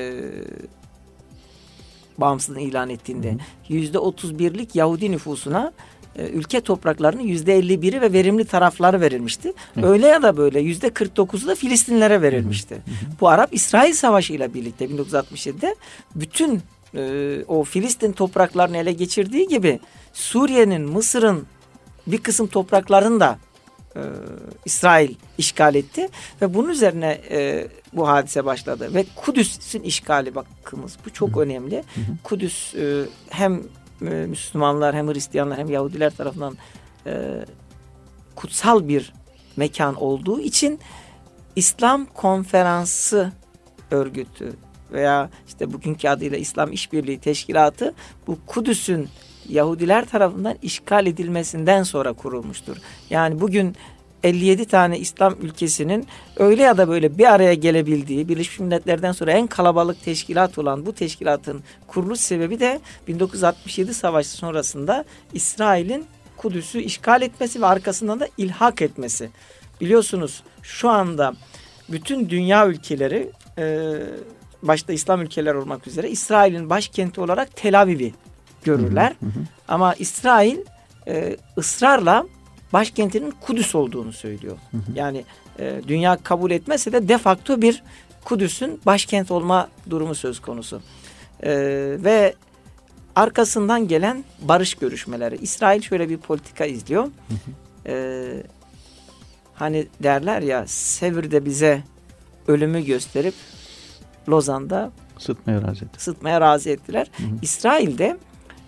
bağımsızlığını ilan ettiğinde %31'lik Yahudi nüfusuna ülke topraklarının %51'i ve verimli tarafları verilmişti. Öyle ya da böyle %49'u da Filistinlilere verilmişti. Bu Arap-İsrail Savaşı ile birlikte 1967'de bütün o Filistin topraklarını ele geçirdiği gibi Suriye'nin, Mısır'ın bir kısım topraklarını da İsrail işgal etti ve bunun üzerine bu hadise başladı ve Kudüs'ün işgali bakımız bu çok önemli. Kudüs hem Müslümanlar hem Hristiyanlar hem Yahudiler tarafından kutsal bir mekan olduğu için İslam Konferansı örgütü veya işte bugünkü adıyla İslam İşbirliği Teşkilatı bu Kudüs'ün Yahudiler tarafından işgal edilmesinden sonra kurulmuştur. Yani bugün 57 tane İslam ülkesinin öyle ya da böyle bir araya gelebildiği, Birleşmiş Milletler'den sonra en kalabalık teşkilat olan bu teşkilatın kuruluş sebebi de 1967 Savaşı sonrasında İsrail'in Kudüs'ü işgal etmesi ve arkasından da ilhak etmesi. Biliyorsunuz şu anda bütün dünya ülkeleri başta İslam ülkeleri olmak üzere İsrail'in başkenti olarak Tel Aviv'i görürler. Ama İsrail ısrarla başkentinin Kudüs olduğunu söylüyor. Yani dünya kabul etmese de de facto bir Kudüs'ün başkent olma durumu söz konusu. Ve arkasından gelen barış görüşmeleri. İsrail şöyle bir politika izliyor. Hani derler ya Sevr'de bize ölümü gösterip Lozan'da sıtmaya razı ettiler. İsrail'de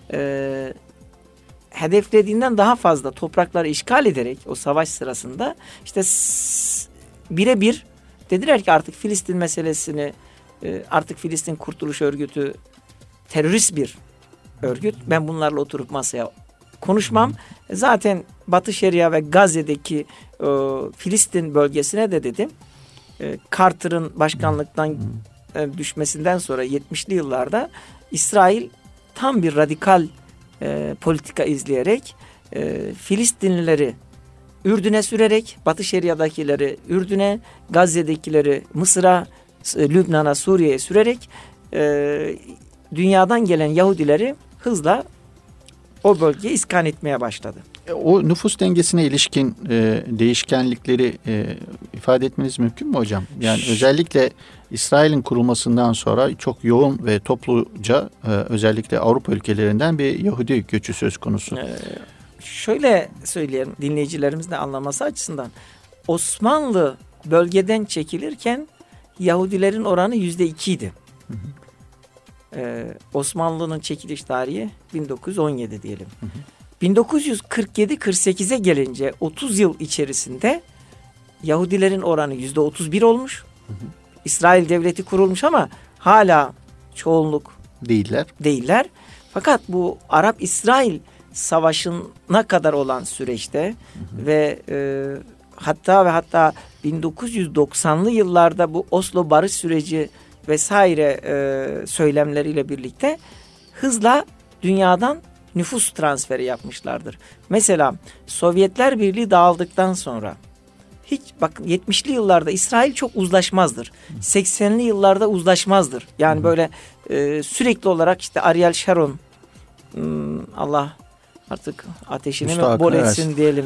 hedeflediğinden daha fazla toprakları işgal ederek o savaş sırasında işte birebir dediler ki artık Filistin meselesini artık Filistin Kurtuluş Örgütü terörist bir örgüt. Ben bunlarla oturup masaya konuşmam. Zaten Batı Şeria ve Gazze'deki Filistin bölgesine de dedim Carter'ın başkanlıktan düşmesinden sonra 70'li yıllarda İsrail tam bir radikal politika izleyerek Filistinlileri Ürdün'e sürerek, Batı Şeria'dakileri Ürdün'e, Gazze'dekileri Mısır'a, Lübnan'a, Suriye'ye sürerek dünyadan gelen Yahudileri hızla o bölgeye iskan etmeye başladı. O nüfus dengesine ilişkin değişkenlikleri ifade etmeniz mümkün mü hocam? Yani özellikle İsrail'in kurulmasından sonra çok yoğun ve topluca özellikle Avrupa ülkelerinden bir Yahudi göçü söz konusu. Şöyle söyleyelim dinleyicilerimiz de anlaması açısından. Osmanlı bölgeden çekilirken Yahudilerin oranı %2'ydi. Osmanlı'nın çekiliş tarihi 1917 diyelim. 1947-48'e gelince 30 yıl içerisinde Yahudilerin oranı %31 olmuş. İsrail devleti kurulmuş ama hala çoğunluk değiller. Fakat bu Arap-İsrail Savaşı'na kadar olan süreçte ve hatta 1990'lı yıllarda bu Oslo barış süreci vesaire söylemleriyle birlikte hızla dünyadan nüfus transferi yapmışlardır. Mesela Sovyetler Birliği dağıldıktan sonra bakın 70'li yıllarda İsrail çok uzlaşmazdır. 80'li yıllarda uzlaşmazdır. Yani böyle sürekli olarak işte Ariel Sharon Allah artık ateşini mi bol etsin diyelim.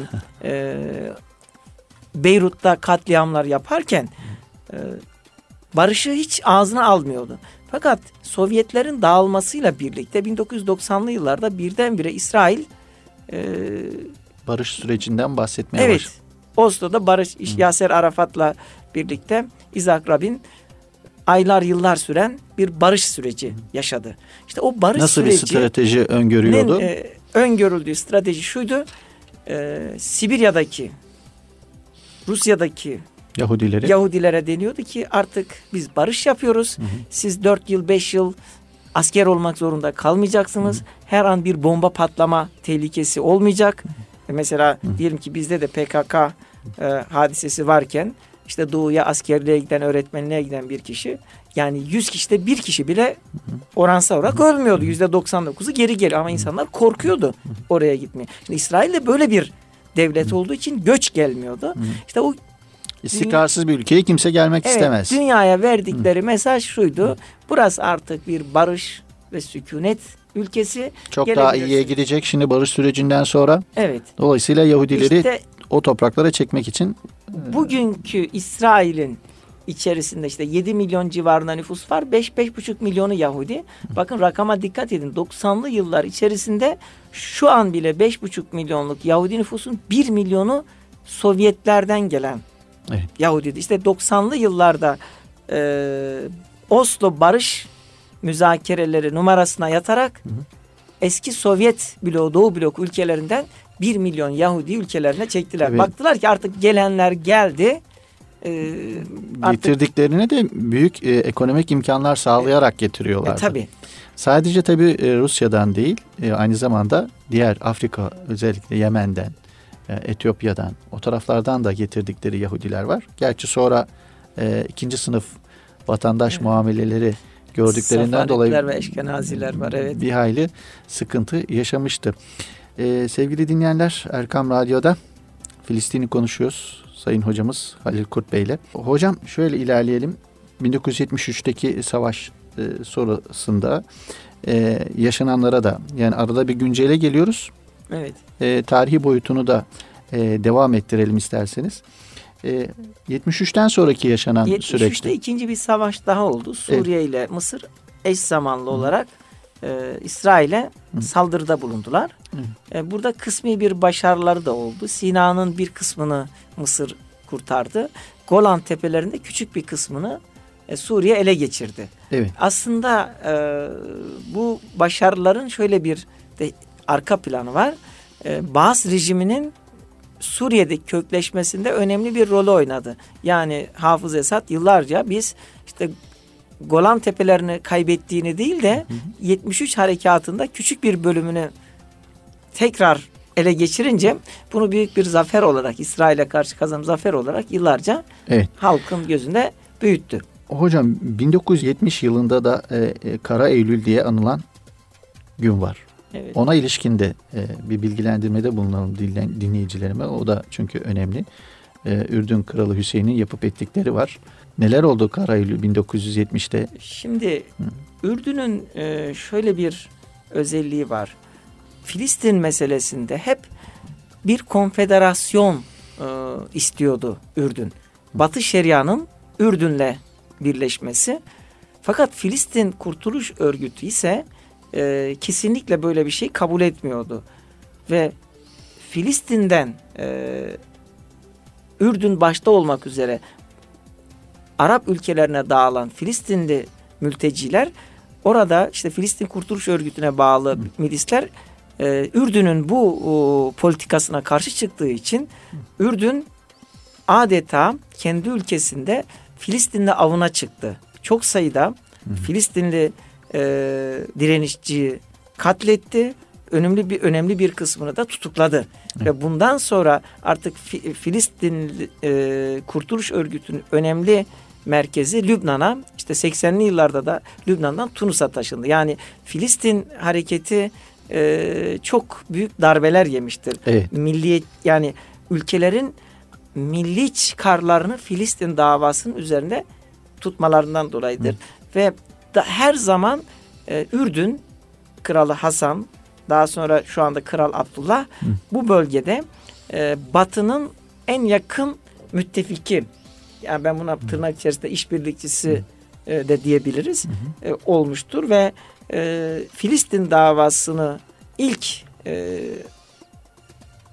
Beyrut'ta katliamlar yaparken barışı hiç ağzına almıyordu. Fakat Sovyetlerin dağılmasıyla birlikte 1990'lı yıllarda birdenbire İsrail barış sürecinden bahsetmeye Evet. başladı. Oslo'da barış, Yasser Arafat'la birlikte İshak Rabin aylar yıllar süren bir barış süreci yaşadı. İşte o barış Nasıl bir strateji öngörüyordu? Öngörüldüğü strateji şuydu. Sibirya'daki, Rusya'daki Yahudilere deniyordu ki artık biz barış yapıyoruz. Siz 4 yıl 5 yıl asker olmak zorunda kalmayacaksınız. Her an bir bomba patlama tehlikesi olmayacak. Mesela diyelim ki bizde de PKK hadisesi varken işte doğuya askerliğe giden, öğretmenliğe giden bir kişi, yani 100 kişide bir kişi bile oransal olarak ölmüyordu. %99'u geri geliyor ama insanlar korkuyordu oraya gitmeye. Şimdi İsrail'de böyle bir devlet olduğu için göç gelmiyordu. İşte o istikrarsız bir ülkeye kimse gelmek istemez. Dünyaya verdikleri mesaj şuydu. Burası artık bir barış ve sükunet ülkesi. Çok daha iyiye gidecek şimdi barış sürecinden sonra. Evet. Dolayısıyla Yahudileri işte, o topraklara çekmek için. Bugünkü İsrail'in içerisinde işte 7 milyon civarında nüfus var. 5-5,5 milyonu Yahudi. Bakın rakama dikkat edin. 90'lı yıllar içerisinde şu an bile 5,5 milyonluk Yahudi nüfusun 1 milyonu Sovyetlerden gelen Yahudi. İşte 90'lı yıllarda Oslo barış müzakereleri numarasına yatarak eski Sovyet bloğu, Doğu blok ülkelerinden 1 milyon Yahudi ülkelerine çektiler. Evet. Baktılar ki artık gelenler geldi. Getirdiklerine de büyük ekonomik imkanlar sağlayarak getiriyorlar. Tabii. Sadece tabii Rusya'dan değil, aynı zamanda diğer Afrika, özellikle Yemen'den, Etiyopya'dan, o taraflardan da getirdikleri Yahudiler var. Gerçi sonra ikinci sınıf vatandaş muameleleri gördüklerinden dolayı ve eşkenaziler var. Evet. Bir hayli sıkıntı yaşamıştı. Sevgili dinleyenler, Erkam Radyo'da Filistin'i konuşuyoruz. Sayın hocamız Halil Kurt Bey ile. Hocam şöyle ilerleyelim. 1973'teki savaş sonrasında yaşananlara da, yani arada bir güncele geliyoruz. Evet. Tarihi boyutunu da devam ettirelim isterseniz. 73'ten sonraki yaşanan 73'te süreçte. 73'te ikinci bir savaş daha oldu. Suriye ile Mısır eş zamanlı olarak İsrail'e saldırıda bulundular. Burada kısmi bir başarıları da oldu. Sina'nın bir kısmını Mısır kurtardı. Golan Tepelerinde küçük bir kısmını Suriye ele geçirdi. Evet. Aslında bu başarıların şöyle bir de arka planı var. Baas rejiminin Suriye'de kökleşmesinde önemli bir rol oynadı. Yani Hafız Esad yıllarca biz işte Golan Tepelerini kaybettiğini değil de 73 harekatında küçük bir bölümünü tekrar ele geçirince bunu büyük bir zafer olarak, İsrail'e karşı kazanan zafer olarak yıllarca halkın gözünde büyüttü. Hocam 1970 yılında da Kara Eylül diye anılan gün var. Evet. Ona ilişkin de bir bilgilendirmede bulunalım dinleyicilerime. O da çünkü önemli. Ürdün Kralı Hüseyin'in yapıp ettikleri var. Neler oldu Kara Eylül 1970'te? Şimdi Ürdün'ün şöyle bir özelliği var. Filistin meselesinde hep bir konfederasyon istiyordu Ürdün. Batı Şeria'nın Ürdün'le birleşmesi. Fakat Filistin Kurtuluş Örgütü ise kesinlikle böyle bir şey kabul etmiyordu. Ve Filistin'den Ürdün başta olmak üzere Arap ülkelerine dağılan Filistinli mülteciler, orada işte Filistin Kurtuluş Örgütü'ne bağlı milisler Ürdün'ün bu politikasına karşı çıktığı için Ürdün adeta kendi ülkesinde Filistinli avına çıktı. Çok sayıda Filistinli direnişçiyi katletti. Önemli bir kısmını da tutukladı. Ve bundan sonra artık Filistin Kurtuluş Örgütü'nün önemli merkezi Lübnan'a, işte 80'li yıllarda da Lübnan'dan Tunus'a taşındı. Yani Filistin hareketi çok büyük darbeler yemiştir. Evet. Milliyet, yani ülkelerin milli çıkarlarını Filistin davasının üzerinde tutmalarından dolayıdır. Ve her zaman Ürdün Kralı Hasan, daha sonra şu anda Kral Abdullah bu bölgede Batı'nın en yakın müttefiki, yani ben buna tırnak içerisinde işbirlikçisi de diyebiliriz, olmuştur ve Filistin davasını ilk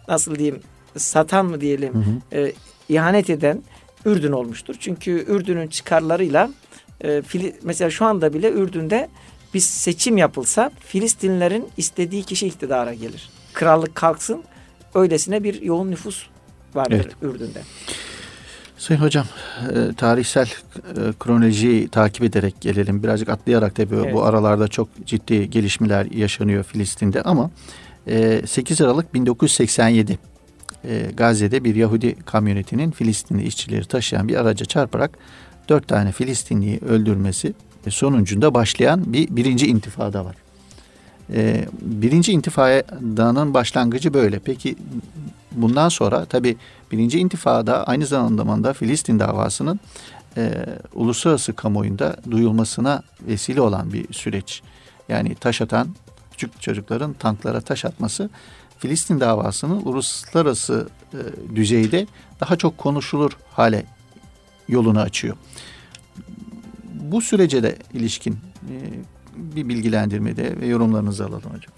nasıl diyeyim, satan mı diyelim, ihanet eden Ürdün olmuştur. Çünkü Ürdün'ün çıkarlarıyla mesela şu anda bile Ürdün'de bir seçim yapılsa Filistinlilerin istediği kişi iktidara gelir. Krallık kalksın, öylesine bir yoğun nüfus vardır Ürdün'de. Sayın Hocam, tarihsel kronolojiyi takip ederek gelelim. Birazcık atlayarak tabii bu aralarda çok ciddi gelişmeler yaşanıyor Filistin'de ama 8 Aralık 1987 Gazze'de bir Yahudi kamyonetinin Filistinli işçileri taşıyan bir araca çarparak 4 tane Filistinliyi öldürmesi sonucunda başlayan birinci intifada var. Birinci intifadanın başlangıcı böyle. Peki bundan sonra tabii birinci intifada aynı zamanda Filistin davasının uluslararası kamuoyunda duyulmasına vesile olan bir süreç. Yani taş atan küçük çocukların tanklara taş atması Filistin davasının uluslararası düzeyde daha çok konuşulur hale yolunu açıyor. Bu sürece de ilişkin bir bilgilendirmede ve yorumlarınızı alalım hocam.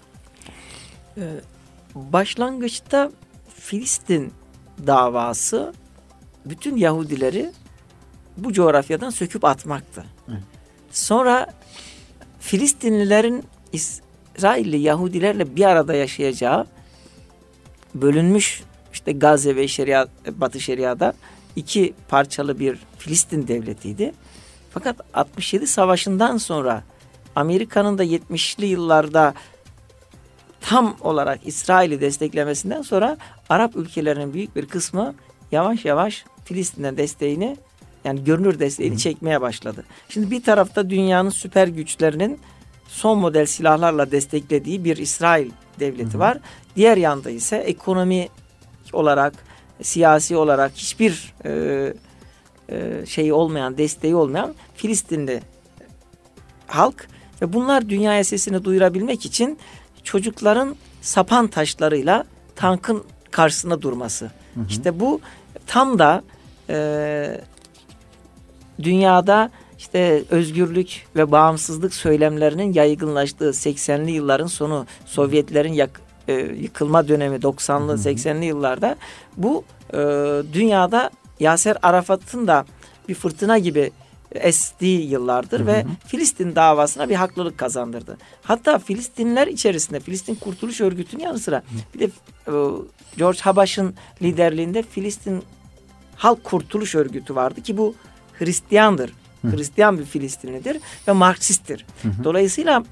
Başlangıçta Filistin davası bütün Yahudileri bu coğrafyadan söküp atmaktı. Evet. Sonra Filistinlilerin İsrailli Yahudilerle bir arada yaşayacağı, bölünmüş işte Gazze ve Batı Şeria'da 2 parçalı bir Filistin devletiydi. Fakat 67 Savaşı'ndan sonra Amerika'nın da 70'li yıllarda tam olarak İsrail'i desteklemesinden sonra Arap ülkelerinin büyük bir kısmı yavaş yavaş Filistin'den desteğini, yani görünür desteğini çekmeye başladı. Şimdi bir tarafta dünyanın süper güçlerinin son model silahlarla desteklediği bir İsrail devleti var. Diğer yanda ise ekonomi olarak, siyasi olarak hiçbir desteği olmayan Filistinli halk ve bunlar dünyaya sesini duyurabilmek için çocukların sapan taşlarıyla tankın karşısında durması. İşte bu tam da dünyada işte özgürlük ve bağımsızlık söylemlerinin yaygınlaştığı 80'li yılların sonu, Sovyetlerin yıkılma dönemi 90'lı 80'li yıllarda bu dünyada Yaser Arafat'ın da bir fırtına gibi estiği yıllardır ve Filistin davasına bir haklılık kazandırdı. Hatta Filistinliler içerisinde Filistin Kurtuluş Örgütü'nün yanı sıra bir de George Habaş'ın liderliğinde Filistin Halk Kurtuluş Örgütü vardı ki bu Hristiyandır. Hristiyan bir Filistinlidir ve Marksisttir. Dolayısıyla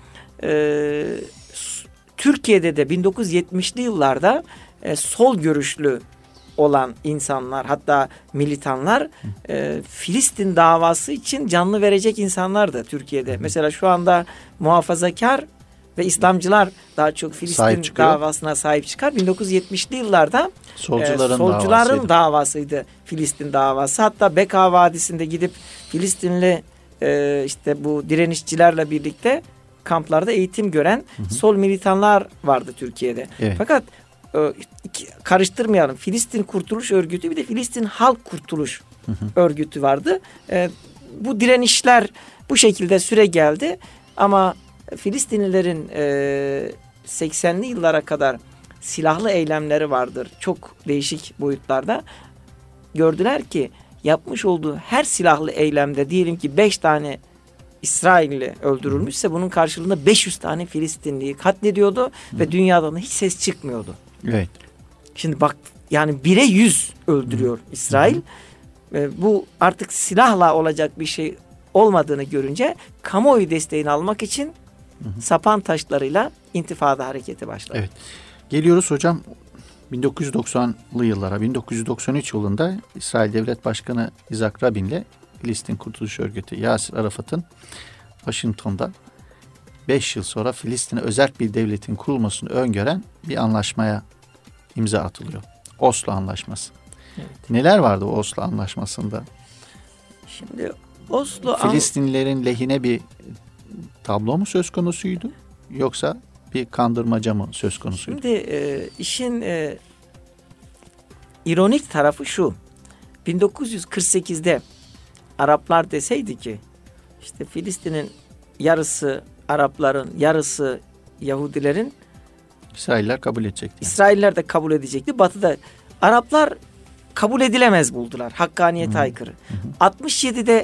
Türkiye'de de 1970'li yıllarda sol görüşlü olan insanlar, hatta militanlar Filistin davası için canlı verecek insanlardı Türkiye'de. Mesela şu anda muhafazakar ve İslamcılar daha çok Filistin davasına sahip çıkar. 1970'li yıllarda solcuların davasıydı Filistin davası. Hatta Beka Vadisi'nde gidip Filistinli işte bu direnişçilerle birlikte kamplarda eğitim gören sol militanlar vardı Türkiye'de. Evet. Fakat karıştırmayalım. Filistin Kurtuluş Örgütü bir de Filistin Halk Kurtuluş Örgütü vardı. Bu direnişler bu şekilde süre geldi ama Filistinlilerin 80'li yıllara kadar silahlı eylemleri vardır. Çok değişik boyutlarda. Gördüler ki yapmış olduğu her silahlı eylemde diyelim ki 5 tane İsrailli öldürülmüşse bunun karşılığında 500 tane Filistinliyi katlediyordu ve dünyadan hiç ses çıkmıyordu. Evet. Şimdi bak, yani 1'e 100 öldürüyor İsrail. Bu artık silahla olacak bir şey olmadığını görünce kamuoyu desteğini almak için sapan taşlarıyla intifada hareketi başladı. Evet. Geliyoruz hocam 1990'lı yıllara. 1993 yılında İsrail Devlet Başkanı Yitzhak Rabin'le Filistin Kurtuluş Örgütü Yaser Arafat'ın Washington'da 5 yıl sonra Filistin'e özerk bir devletin kurulmasını öngören bir anlaşmaya imza atılıyor. Oslo Anlaşması. Evet. Neler vardı o Oslo Anlaşması'nda? Şimdi Filistinlilerin lehine bir tablo mu söz konusuydu? Yoksa bir kandırmaca mı söz konusuydu? Şimdi işin ironik tarafı şu. 1948'de Araplar deseydi ki işte Filistin'in yarısı Arapların, yarısı Yahudilerin, İsrailler kabul edecekti. Yani. İsrailler de kabul edecekti. Batı'da Araplar kabul edilemez buldular. Hakkaniyete aykırı. 67'de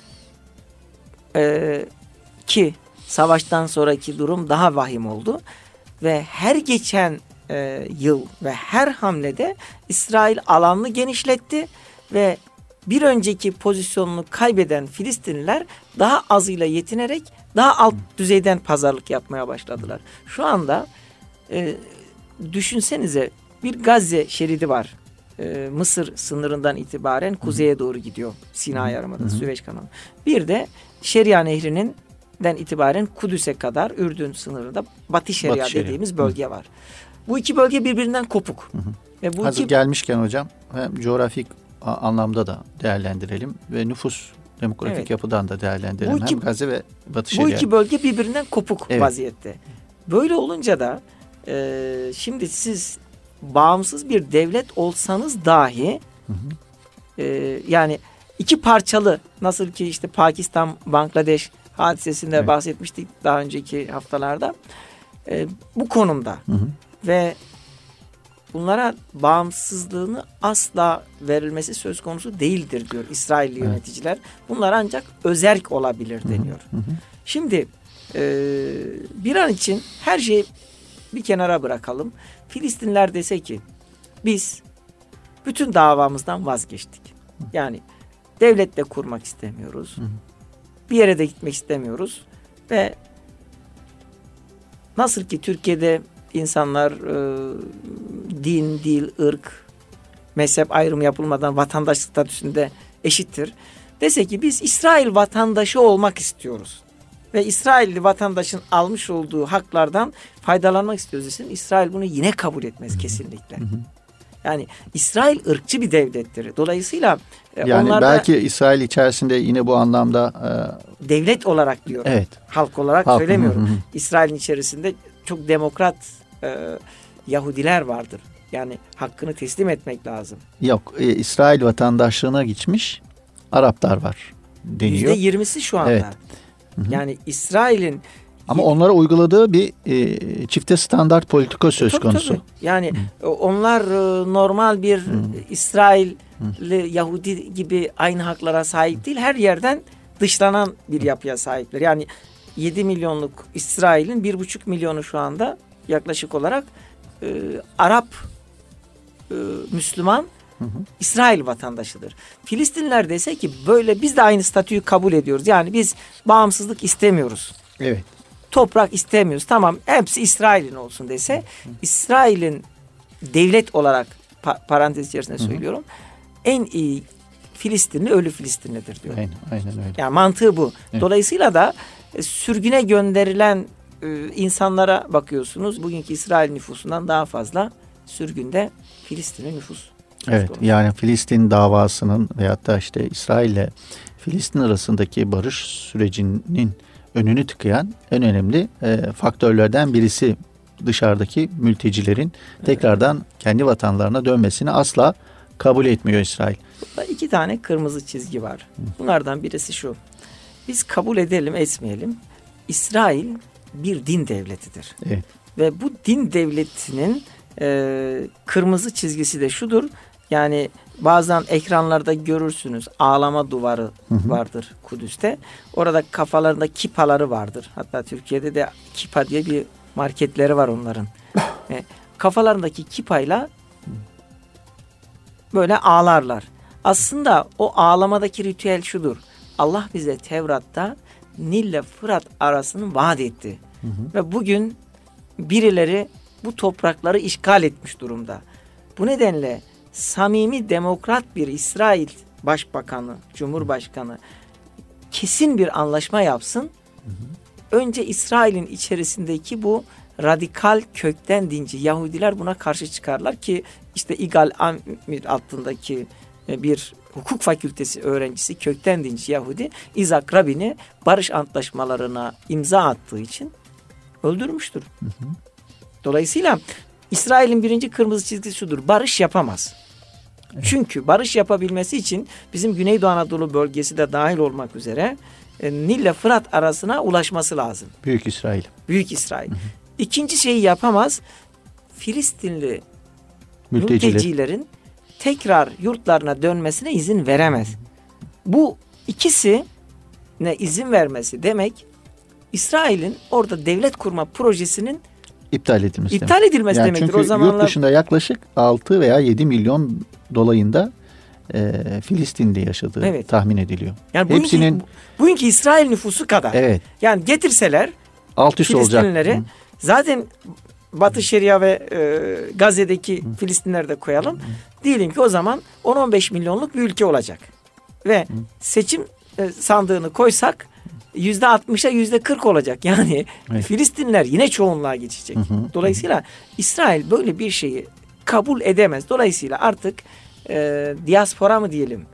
ki savaştan sonraki durum daha vahim oldu. Ve her geçen yıl ve her hamlede İsrail alanını genişletti ve bir önceki pozisyonunu kaybeden Filistinliler daha azıyla yetinerek daha alt düzeyden pazarlık yapmaya başladılar. Şu anda düşünsenize bir Gazze şeridi var. Mısır sınırından itibaren kuzeye doğru gidiyor. Sina Yarımadası, Süveyş kanalı. Bir de Şeria Nehri'nden itibaren Kudüs'e kadar Ürdün sınırında Batı Şeria dediğimiz bölge var. Bu iki bölge birbirinden kopuk. Ve bu hazır gelmişken hocam hem coğrafik anlamda da değerlendirelim ve nüfus demografik yapıdan da değerlendirelim. Hem Gazze ve Batı Şeria. Bu iki bölge birbirinden kopuk vaziyette. Böyle olunca da şimdi siz bağımsız bir devlet olsanız dahi yani iki parçalı, nasıl ki işte Pakistan Bangladeş hadisesinde bahsetmiştik daha önceki haftalarda, bu konumda ve bunlara bağımsızlığını asla verilmesi söz konusu değildir diyor İsrailli yöneticiler. Bunlar ancak özerk olabilir deniyor. Şimdi bir an için her şeyi bir kenara bırakalım. Filistinler dese ki biz bütün davamızdan vazgeçtik. Yani devlet de kurmak istemiyoruz. Bir yere de gitmek istemiyoruz. Ve nasıl ki Türkiye'de insanlar din, dil, ırk, mezhep ayrımı yapılmadan vatandaşlık statüsünde eşittir. Dese ki biz İsrail vatandaşı olmak istiyoruz. Ve İsrailli vatandaşın almış olduğu haklardan faydalanmak istiyoruz desin. İsrail bunu yine kabul etmez kesinlikle. Yani İsrail ırkçı bir devlettir. Dolayısıyla yani onlar belki İsrail içerisinde yine bu anlamda devlet olarak diyorum. Evet. Halk olarak söylemiyorum. İsrail'in içerisinde çok demokrat Yahudiler vardır. Yani hakkını teslim etmek lazım. Yok, İsrail vatandaşlığına geçmiş Araplar var deniyor. %20'si şu anda. Evet. Yani İsrail'in ama onlara uyguladığı bir çifte standart politika söz konusu. Tabii. Yani onlar normal bir İsrailli Yahudi gibi aynı haklara sahip değil. Her yerden dışlanan bir yapıya sahipler. Yani 7 milyonluk İsrail'in 1,5 milyonu şu anda yaklaşık olarak Arap Müslüman İsrail vatandaşıdır. Filistinliler dese ki böyle biz de aynı statüyü kabul ediyoruz. Yani biz bağımsızlık istemiyoruz. Evet. Toprak istemiyoruz. Tamam, hepsi İsrail'in olsun dese, İsrail'in devlet olarak parantez içerisinde söylüyorum, en iyi Filistinli ölü Filistinlidir diyor. Aynen öyle. Yani mantığı bu. Evet. Dolayısıyla da sürgüne gönderilen insanlara bakıyorsunuz. Bugünkü İsrail nüfusundan daha fazla sürgünde Filistinli nüfus. Evet, yani Filistin davasının veyahut da işte İsrail ile Filistin arasındaki barış sürecinin önünü tıkayan en önemli faktörlerden birisi dışarıdaki mültecilerin tekrardan kendi vatanlarına dönmesini asla kabul etmiyor İsrail. Burada 2 tane kırmızı çizgi var. Bunlardan birisi şu: biz kabul edelim etmeyelim, İsrail bir din devletidir. Evet. Ve bu din devletinin kırmızı çizgisi de şudur: yani bazen ekranlarda görürsünüz, ağlama duvarı vardır Kudüs'te. Orada kafalarında kipaları vardır. Hatta Türkiye'de de kipa diye bir marketleri var onların. Kafalarındaki kipayla böyle ağlarlar. Aslında o ağlamadaki ritüel şudur: Allah bize Tevrat'ta Nil ile Fırat arasını vaat etti. Ve bugün birileri bu toprakları işgal etmiş durumda. Bu nedenle samimi demokrat bir İsrail başbakanı, cumhurbaşkanı kesin bir anlaşma yapsın. Önce İsrail'in içerisindeki bu radikal kökten dinci Yahudiler buna karşı çıkarlar ki işte İgal Amir altındaki bir hukuk fakültesi öğrencisi kökten dinci Yahudi İzak Rabin'i barış antlaşmalarına imza attığı için öldürmüştür. Dolayısıyla İsrail'in birinci kırmızı çizgisi şudur: barış yapamaz. Evet. Çünkü barış yapabilmesi için bizim Güneydoğu Anadolu bölgesi de dahil olmak üzere Nil ile Fırat arasına ulaşması lazım. Büyük İsrail. Büyük İsrail. İkinci şeyi yapamaz: Filistinli mültecilerin tekrar yurtlarına dönmesine izin veremez. Bu ikisine izin vermesi demek İsrail'in orada devlet kurma projesinin iptal edilmesi yani demektir. Çünkü o zamanlar yurt dışında yaklaşık 6 veya 7 milyon dolayında Filistin'de yaşadığı tahmin ediliyor. Yani bugünkü İsrail nüfusu kadar. Evet. Yani getirseler alt üst Filistinlileri olacak. Zaten Batı Şeria ve Gazze'deki Filistinleri de koyalım. Diyelim ki o zaman 10-15 milyonluk bir ülke olacak. Ve seçim sandığını koysak %60'a %40 olacak. Yani Filistinliler yine çoğunluğa geçecek. Dolayısıyla İsrail böyle bir şeyi kabul edemez. Dolayısıyla artık diaspora mı diyelim,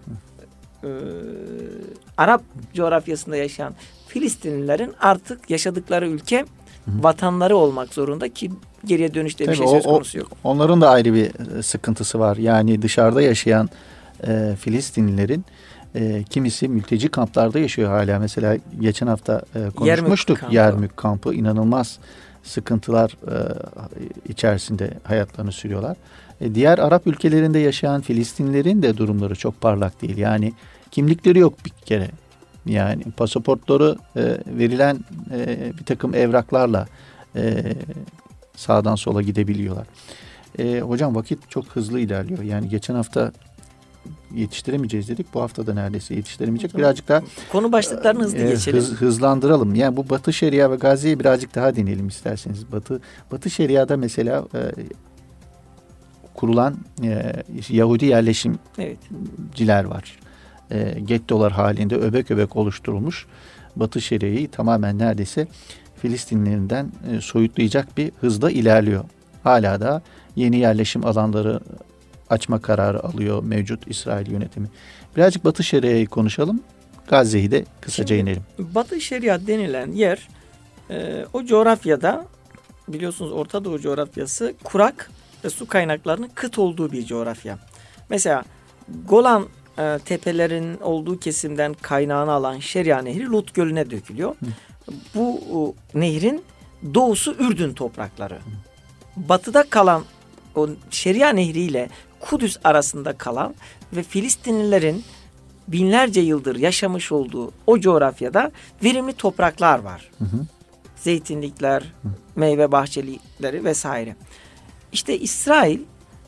Arap coğrafyasında yaşayan Filistinlilerin artık yaşadıkları ülke vatanları olmak zorunda ki geriye dönüşte bir şey söz konusu yok. Onların da ayrı bir sıkıntısı var. Yani dışarıda yaşayan Filistinlilerin kimisi mülteci kamplarda yaşıyor hala. Mesela geçen hafta konuşmuştuk. Yermük kampı inanılmaz sıkıntılar içerisinde hayatlarını sürüyorlar. Diğer Arap ülkelerinde yaşayan Filistinlilerin de durumları çok parlak değil. Yani kimlikleri yok bir kere. Yani pasaportları verilen bir takım evraklarla sağdan sola gidebiliyorlar. Hocam vakit çok hızlı ilerliyor. Yani geçen hafta yetiştiremeyeceğiz dedik. Bu hafta da neredeyse yetiştiremeyecek. Birazcık daha konu başlıklarını hızlı geçelim. Hızlandıralım. Yani bu Batı Şeria ve Gazze'yi birazcık daha deneyelim isterseniz. Batı Şeria'da mesela kurulan Yahudi yerleşimciler var. Gettolar halinde öbek öbek oluşturulmuş Batı Şeria'yı tamamen neredeyse Filistinlilerinden soyutlayacak bir hızda ilerliyor. Hala da yeni yerleşim alanları açma kararı alıyor mevcut İsrail yönetimi. Birazcık Batı Şeria'yı konuşalım. Gazze'yi de kısaca inelim. Batı Şeria denilen yer o coğrafyada biliyorsunuz Orta Doğu coğrafyası kurak ve su kaynaklarının kıt olduğu bir coğrafya. Mesela Golan tepelerin olduğu kesimden kaynağını alan Şeria Nehri Lut Gölü'ne dökülüyor. Bu nehrin doğusu Ürdün toprakları. Batıda kalan o Şeria Nehri ile Kudüs arasında kalan ve Filistinlilerin binlerce yıldır yaşamış olduğu o coğrafyada verimli topraklar var. Zeytinlikler, meyve bahçelikleri vesaire. İşte İsrail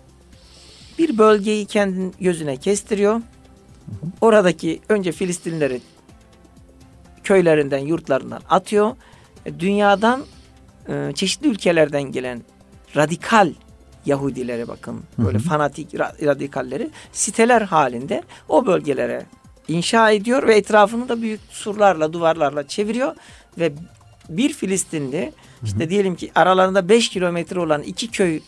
bir bölgeyi kendinin gözüne kestiriyor. Oradaki önce Filistinlileri köylerinden, yurtlarından atıyor. Dünyadan çeşitli ülkelerden gelen radikal Yahudilere bakın. Böyle fanatik radikalleri siteler halinde o bölgelere inşa ediyor ve etrafını da büyük surlarla, duvarlarla çeviriyor ve bir Filistinli işte diyelim ki aralarında 5 kilometre olan iki köye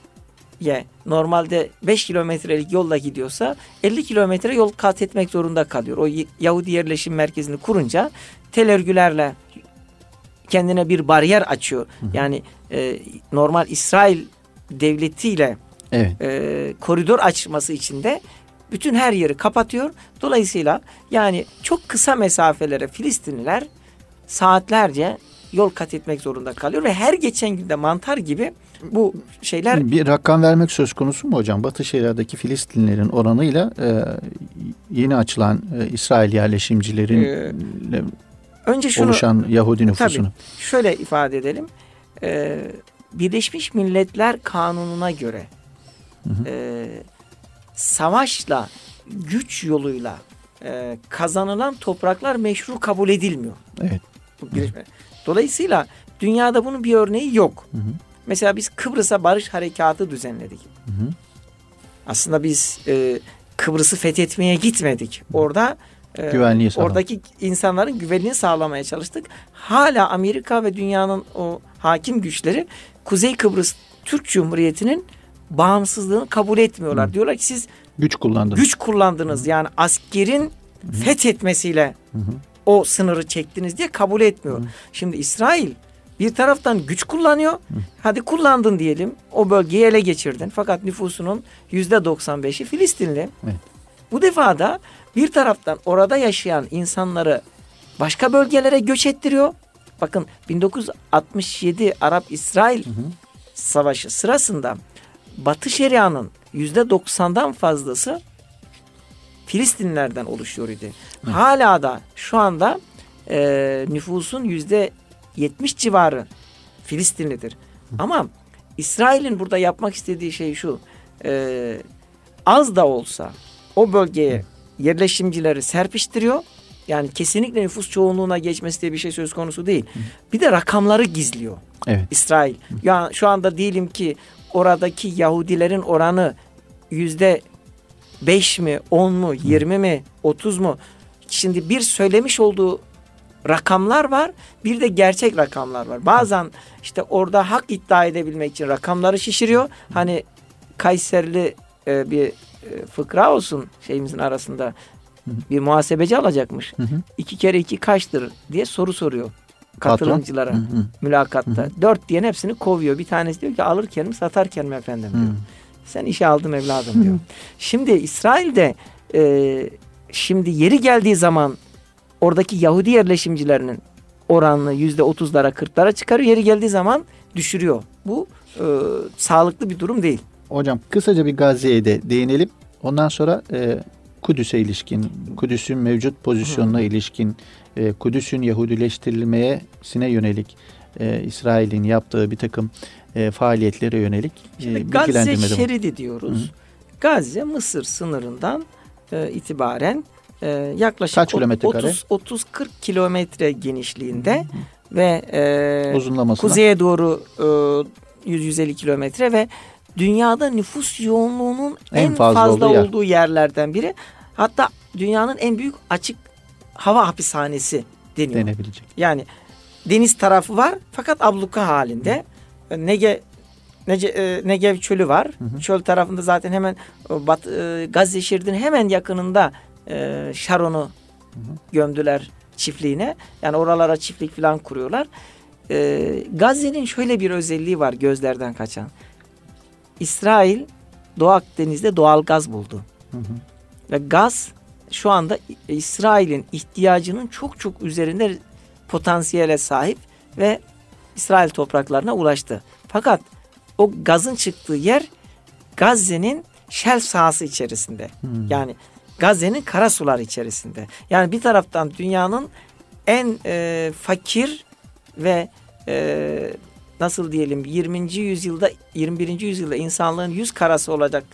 normalde 5 kilometrelik yolla gidiyorsa 50 kilometre yol kat etmek zorunda kalıyor. O Yahudi yerleşim merkezini kurunca tel örgülerle kendine bir bariyer açıyor. Yani normal İsrail devletiyle koridor açması için de bütün her yeri kapatıyor. Dolayısıyla yani çok kısa mesafelere Filistinliler saatlerce yol kat etmek zorunda kalıyor ve her geçen günde mantar gibi bu şeyler... Bir rakam vermek söz konusu mu hocam? Batı Şeria'daki Filistinlilerin oranıyla yeni açılan İsrail yerleşimcilerin oluşan Yahudi nüfusunu. Tabii, şöyle ifade edelim. Birleşmiş Milletler Kanunu'na göre savaşla, güç yoluyla kazanılan topraklar meşru kabul edilmiyor. Evet. Dolayısıyla dünyada bunun bir örneği yok. Mesela biz Kıbrıs'a barış harekatı düzenledik. Aslında biz Kıbrıs'ı fethetmeye gitmedik. Orada oradaki insanların güvenliğini sağlamaya çalıştık. Hala Amerika ve dünyanın o hakim güçleri Kuzey Kıbrıs Türk Cumhuriyeti'nin bağımsızlığını kabul etmiyorlar. Diyorlar ki siz güç kullandınız. Yani askerin fethetmesiyle o sınırı çektiniz diye kabul etmiyor. Şimdi İsrail bir taraftan güç kullanıyor. Hadi kullandın diyelim. O bölgeyi ele geçirdin. Fakat nüfusunun %95'i Filistinli. Evet. Bu defa da bir taraftan orada yaşayan insanları başka bölgelere göç ettiriyor. Bakın 1967 Arap-İsrail Savaşı sırasında Batı Şeria'nın %90'dan fazlası Filistinlerden oluşuyor idi. Hala da şu anda nüfusun %70 civarı Filistinlidir. Ama İsrail'in burada yapmak istediği şey şu. Az da olsa o bölgeye yerleşimcileri serpiştiriyor. Yani kesinlikle nüfus çoğunluğuna geçmesi diye bir şey söz konusu değil. Bir de rakamları gizliyor. Evet. İsrail. Yani şu anda diyelim ki oradaki Yahudilerin oranı %5 mi, 10 mu, 20 mi, 30 mu? Şimdi bir söylemiş olduğu rakamlar var, bir de gerçek rakamlar var. Bazen işte orada hak iddia edebilmek için rakamları şişiriyor. Hani Kayserili bir fıkra olsun şeyimizin arasında. Bir muhasebeci alacakmış. 2 kere 2 kaçtır diye soru soruyor katılımcılara mülakatta. 4 diyen hepsini kovuyor. Bir tanesi diyor ki alırken mi satarken mi efendim diyor. Sen işe aldım evladım diyor. Şimdi İsrail'de şimdi yeri geldiği zaman oradaki Yahudi yerleşimcilerinin oranını %30'lara 40'lara çıkarıyor. Yeri geldiği zaman düşürüyor. Bu sağlıklı bir durum değil. Hocam kısaca bir Gazze'ye de değinelim. Ondan sonra Kudüs'e ilişkin, Kudüs'ün mevcut pozisyonuna ilişkin, Kudüs'ün Yahudileştirilmesine yönelik İsrail'in yaptığı bir takım faaliyetlere yönelik Gazze şeridi diyoruz. Gazze Mısır sınırından itibaren yaklaşık 30-40 kilometre genişliğinde ve kuzeye doğru 100-150 kilometre ve dünyada nüfus yoğunluğunun en fazla olduğu yerlerden biri. Hatta dünyanın en büyük açık hava hapishanesi deniyor. Denebilecek. Yani deniz tarafı var fakat abluka halinde. Negev çölü var. Çöl tarafında zaten hemen Gazze şeridinin hemen yakınında Sharon'u gömdüler çiftliğine. Yani oralara çiftlik falan kuruyorlar. Gazze'nin şöyle bir özelliği var gözlerden kaçan. İsrail Doğu Akdeniz'de doğal gaz buldu. Ve gaz şu anda İsrail'in ihtiyacının çok çok üzerinde potansiyele sahip ve İsrail topraklarına ulaştı. Fakat o gazın çıktığı yer Gazze'nin şelf sahası içerisinde. Yani Gazze'nin karasular içerisinde. Yani bir taraftan dünyanın en fakir ve nasıl diyelim 21. yüzyılda insanlığın 100 karası olacak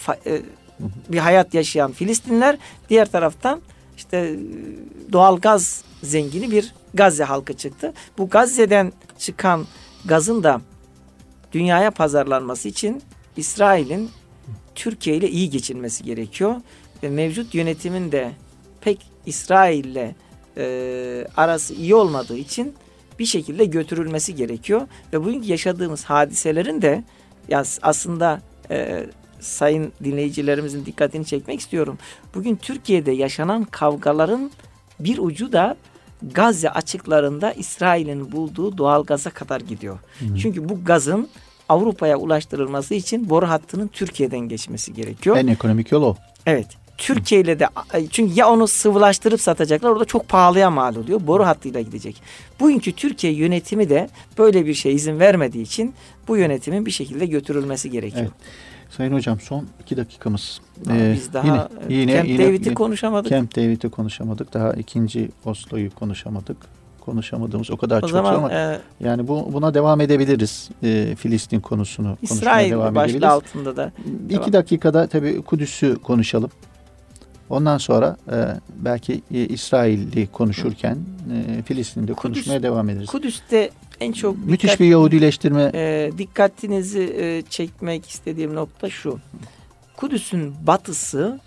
bir hayat yaşayan Filistinler, diğer taraftan işte doğal gaz zengini bir Gazze halkı çıktı. Bu Gazze'den çıkan gazın da dünyaya pazarlanması için İsrail'in Türkiye ile iyi geçinmesi gerekiyor ve mevcut yönetimin de pek İsrail'le arası iyi olmadığı için bir şekilde götürülmesi gerekiyor ve bugün yaşadığımız hadiselerin de aslında sayın dinleyicilerimizin dikkatini çekmek istiyorum. Bugün Türkiye'de yaşanan kavgaların bir ucu da Gazze açıklarında İsrail'in bulduğu doğal gaza kadar gidiyor. Çünkü bu gazın Avrupa'ya ulaştırılması için boru hattının Türkiye'den geçmesi gerekiyor. En ekonomik yol o. Evet. Türkiye ile de, çünkü ya onu sıvılaştırıp satacaklar, orada çok pahalıya mal oluyor. Boru hattıyla gidecek. Bugünkü Türkiye yönetimi de böyle bir şey izin vermediği için bu yönetimin bir şekilde götürülmesi gerekiyor. Evet. Sayın Hocam son 2 dakikamız. Biz daha Camp David'i konuşamadık. Camp David'i konuşamadık. Daha 2. Oslo'yu konuşamadık. Konuşamadığımız o kadar çok zaman, ama yani buna devam edebiliriz. Filistin konusunu İsrail devam başlığı edebiliriz. altında da. 2 dakikada tabii Kudüs'ü konuşalım. Ondan sonra belki İsrail'i konuşurken Filistin'de konuşmaya devam ederiz. Kudüs'te en çok müthiş bir Yahudileştirme. Dikkatinizi çekmek istediğim nokta şu. Kudüs'ün batısı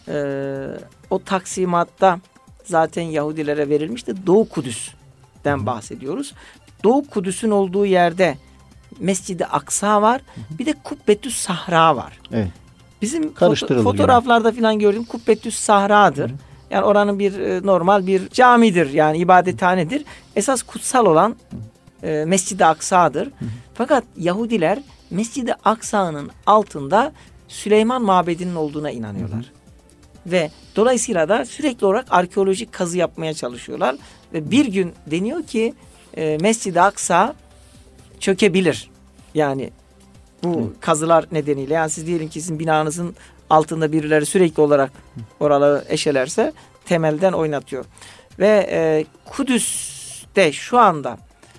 o taksimatta zaten Yahudilere verilmişti. Doğu Kudüs'ten bahsediyoruz. Doğu Kudüs'ün olduğu yerde Mescid-i Aksa var. Bir de Kubbetüs Sahra var. Evet. Bizim fotoğraflarda falan gördüğüm Kubbetüs Sahra'dır. Yani oranın bir normal bir camidir. Yani ibadethanedir. Esas kutsal olan Mescid-i Aksa'dır. Fakat Yahudiler Mescid-i Aksa'nın altında Süleyman Mabedi'nin olduğuna inanıyorlar. Ve dolayısıyla da sürekli olarak arkeolojik kazı yapmaya çalışıyorlar. Ve bir gün deniyor ki Mescid-i Aksa çökebilir. Yani Bu kazılar nedeniyle. Yani siz diyelim ki sizin binanızın altında birileri sürekli olarak oraları eşelerse temelden oynatıyor. Ve Kudüs'te şu anda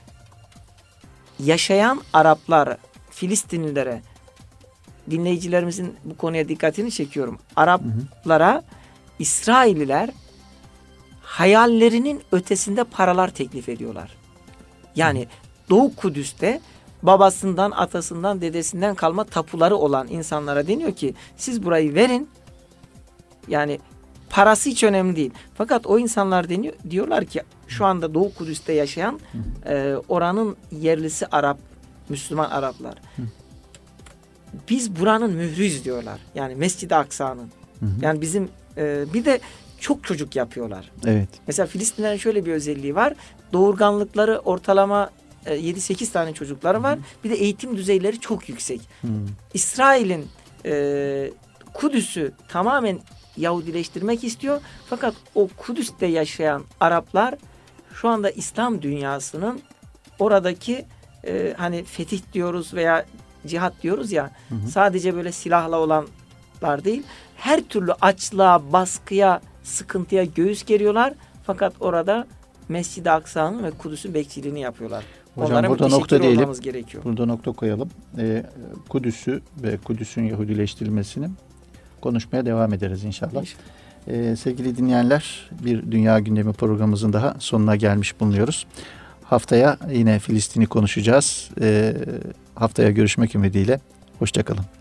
yaşayan Araplar, Filistinlilere, dinleyicilerimizin bu konuya dikkatini çekiyorum. Araplara İsrailliler hayallerinin ötesinde paralar teklif ediyorlar. Yani Doğu Kudüs'te babasından, atasından, dedesinden kalma tapuları olan insanlara deniyor ki siz burayı verin. Yani parası hiç önemli değil. Fakat o insanlar diyorlar ki şu anda Doğu Kudüs'te yaşayan oranın yerlisi Arap, Müslüman Araplar. Biz buranın mührüyüz diyorlar. Yani Mescid-i Aksa'nın. Yani bizim bir de çok çocuk yapıyorlar. Evet. Mesela Filistinlerin şöyle bir özelliği var. Doğurganlıkları ortalama 7-8 tane çocukları var. Bir de eğitim düzeyleri çok yüksek. İsrail'in Kudüs'ü tamamen Yahudileştirmek istiyor. Fakat o Kudüs'te yaşayan Araplar şu anda İslam dünyasının oradaki hani fetih diyoruz veya cihat diyoruz ya, sadece böyle silahla olanlar değil, her türlü açlığa, baskıya, sıkıntıya göğüs geriyorlar. Fakat orada Mescid-i Aksa'nın ve Kudüs'ün bekçiliğini yapıyorlar. Hocam onlara burada nokta diyelim. Gerekiyor. Burada nokta koyalım. Kudüs'ü ve Kudüs'ün Yahudileştirilmesini konuşmaya devam ederiz inşallah. Sevgili dinleyenler, bir Dünya Gündemi programımızın daha sonuna gelmiş bulunuyoruz. Haftaya yine Filistin'i konuşacağız. Haftaya görüşmek ümidiyle. Hoşça kalın.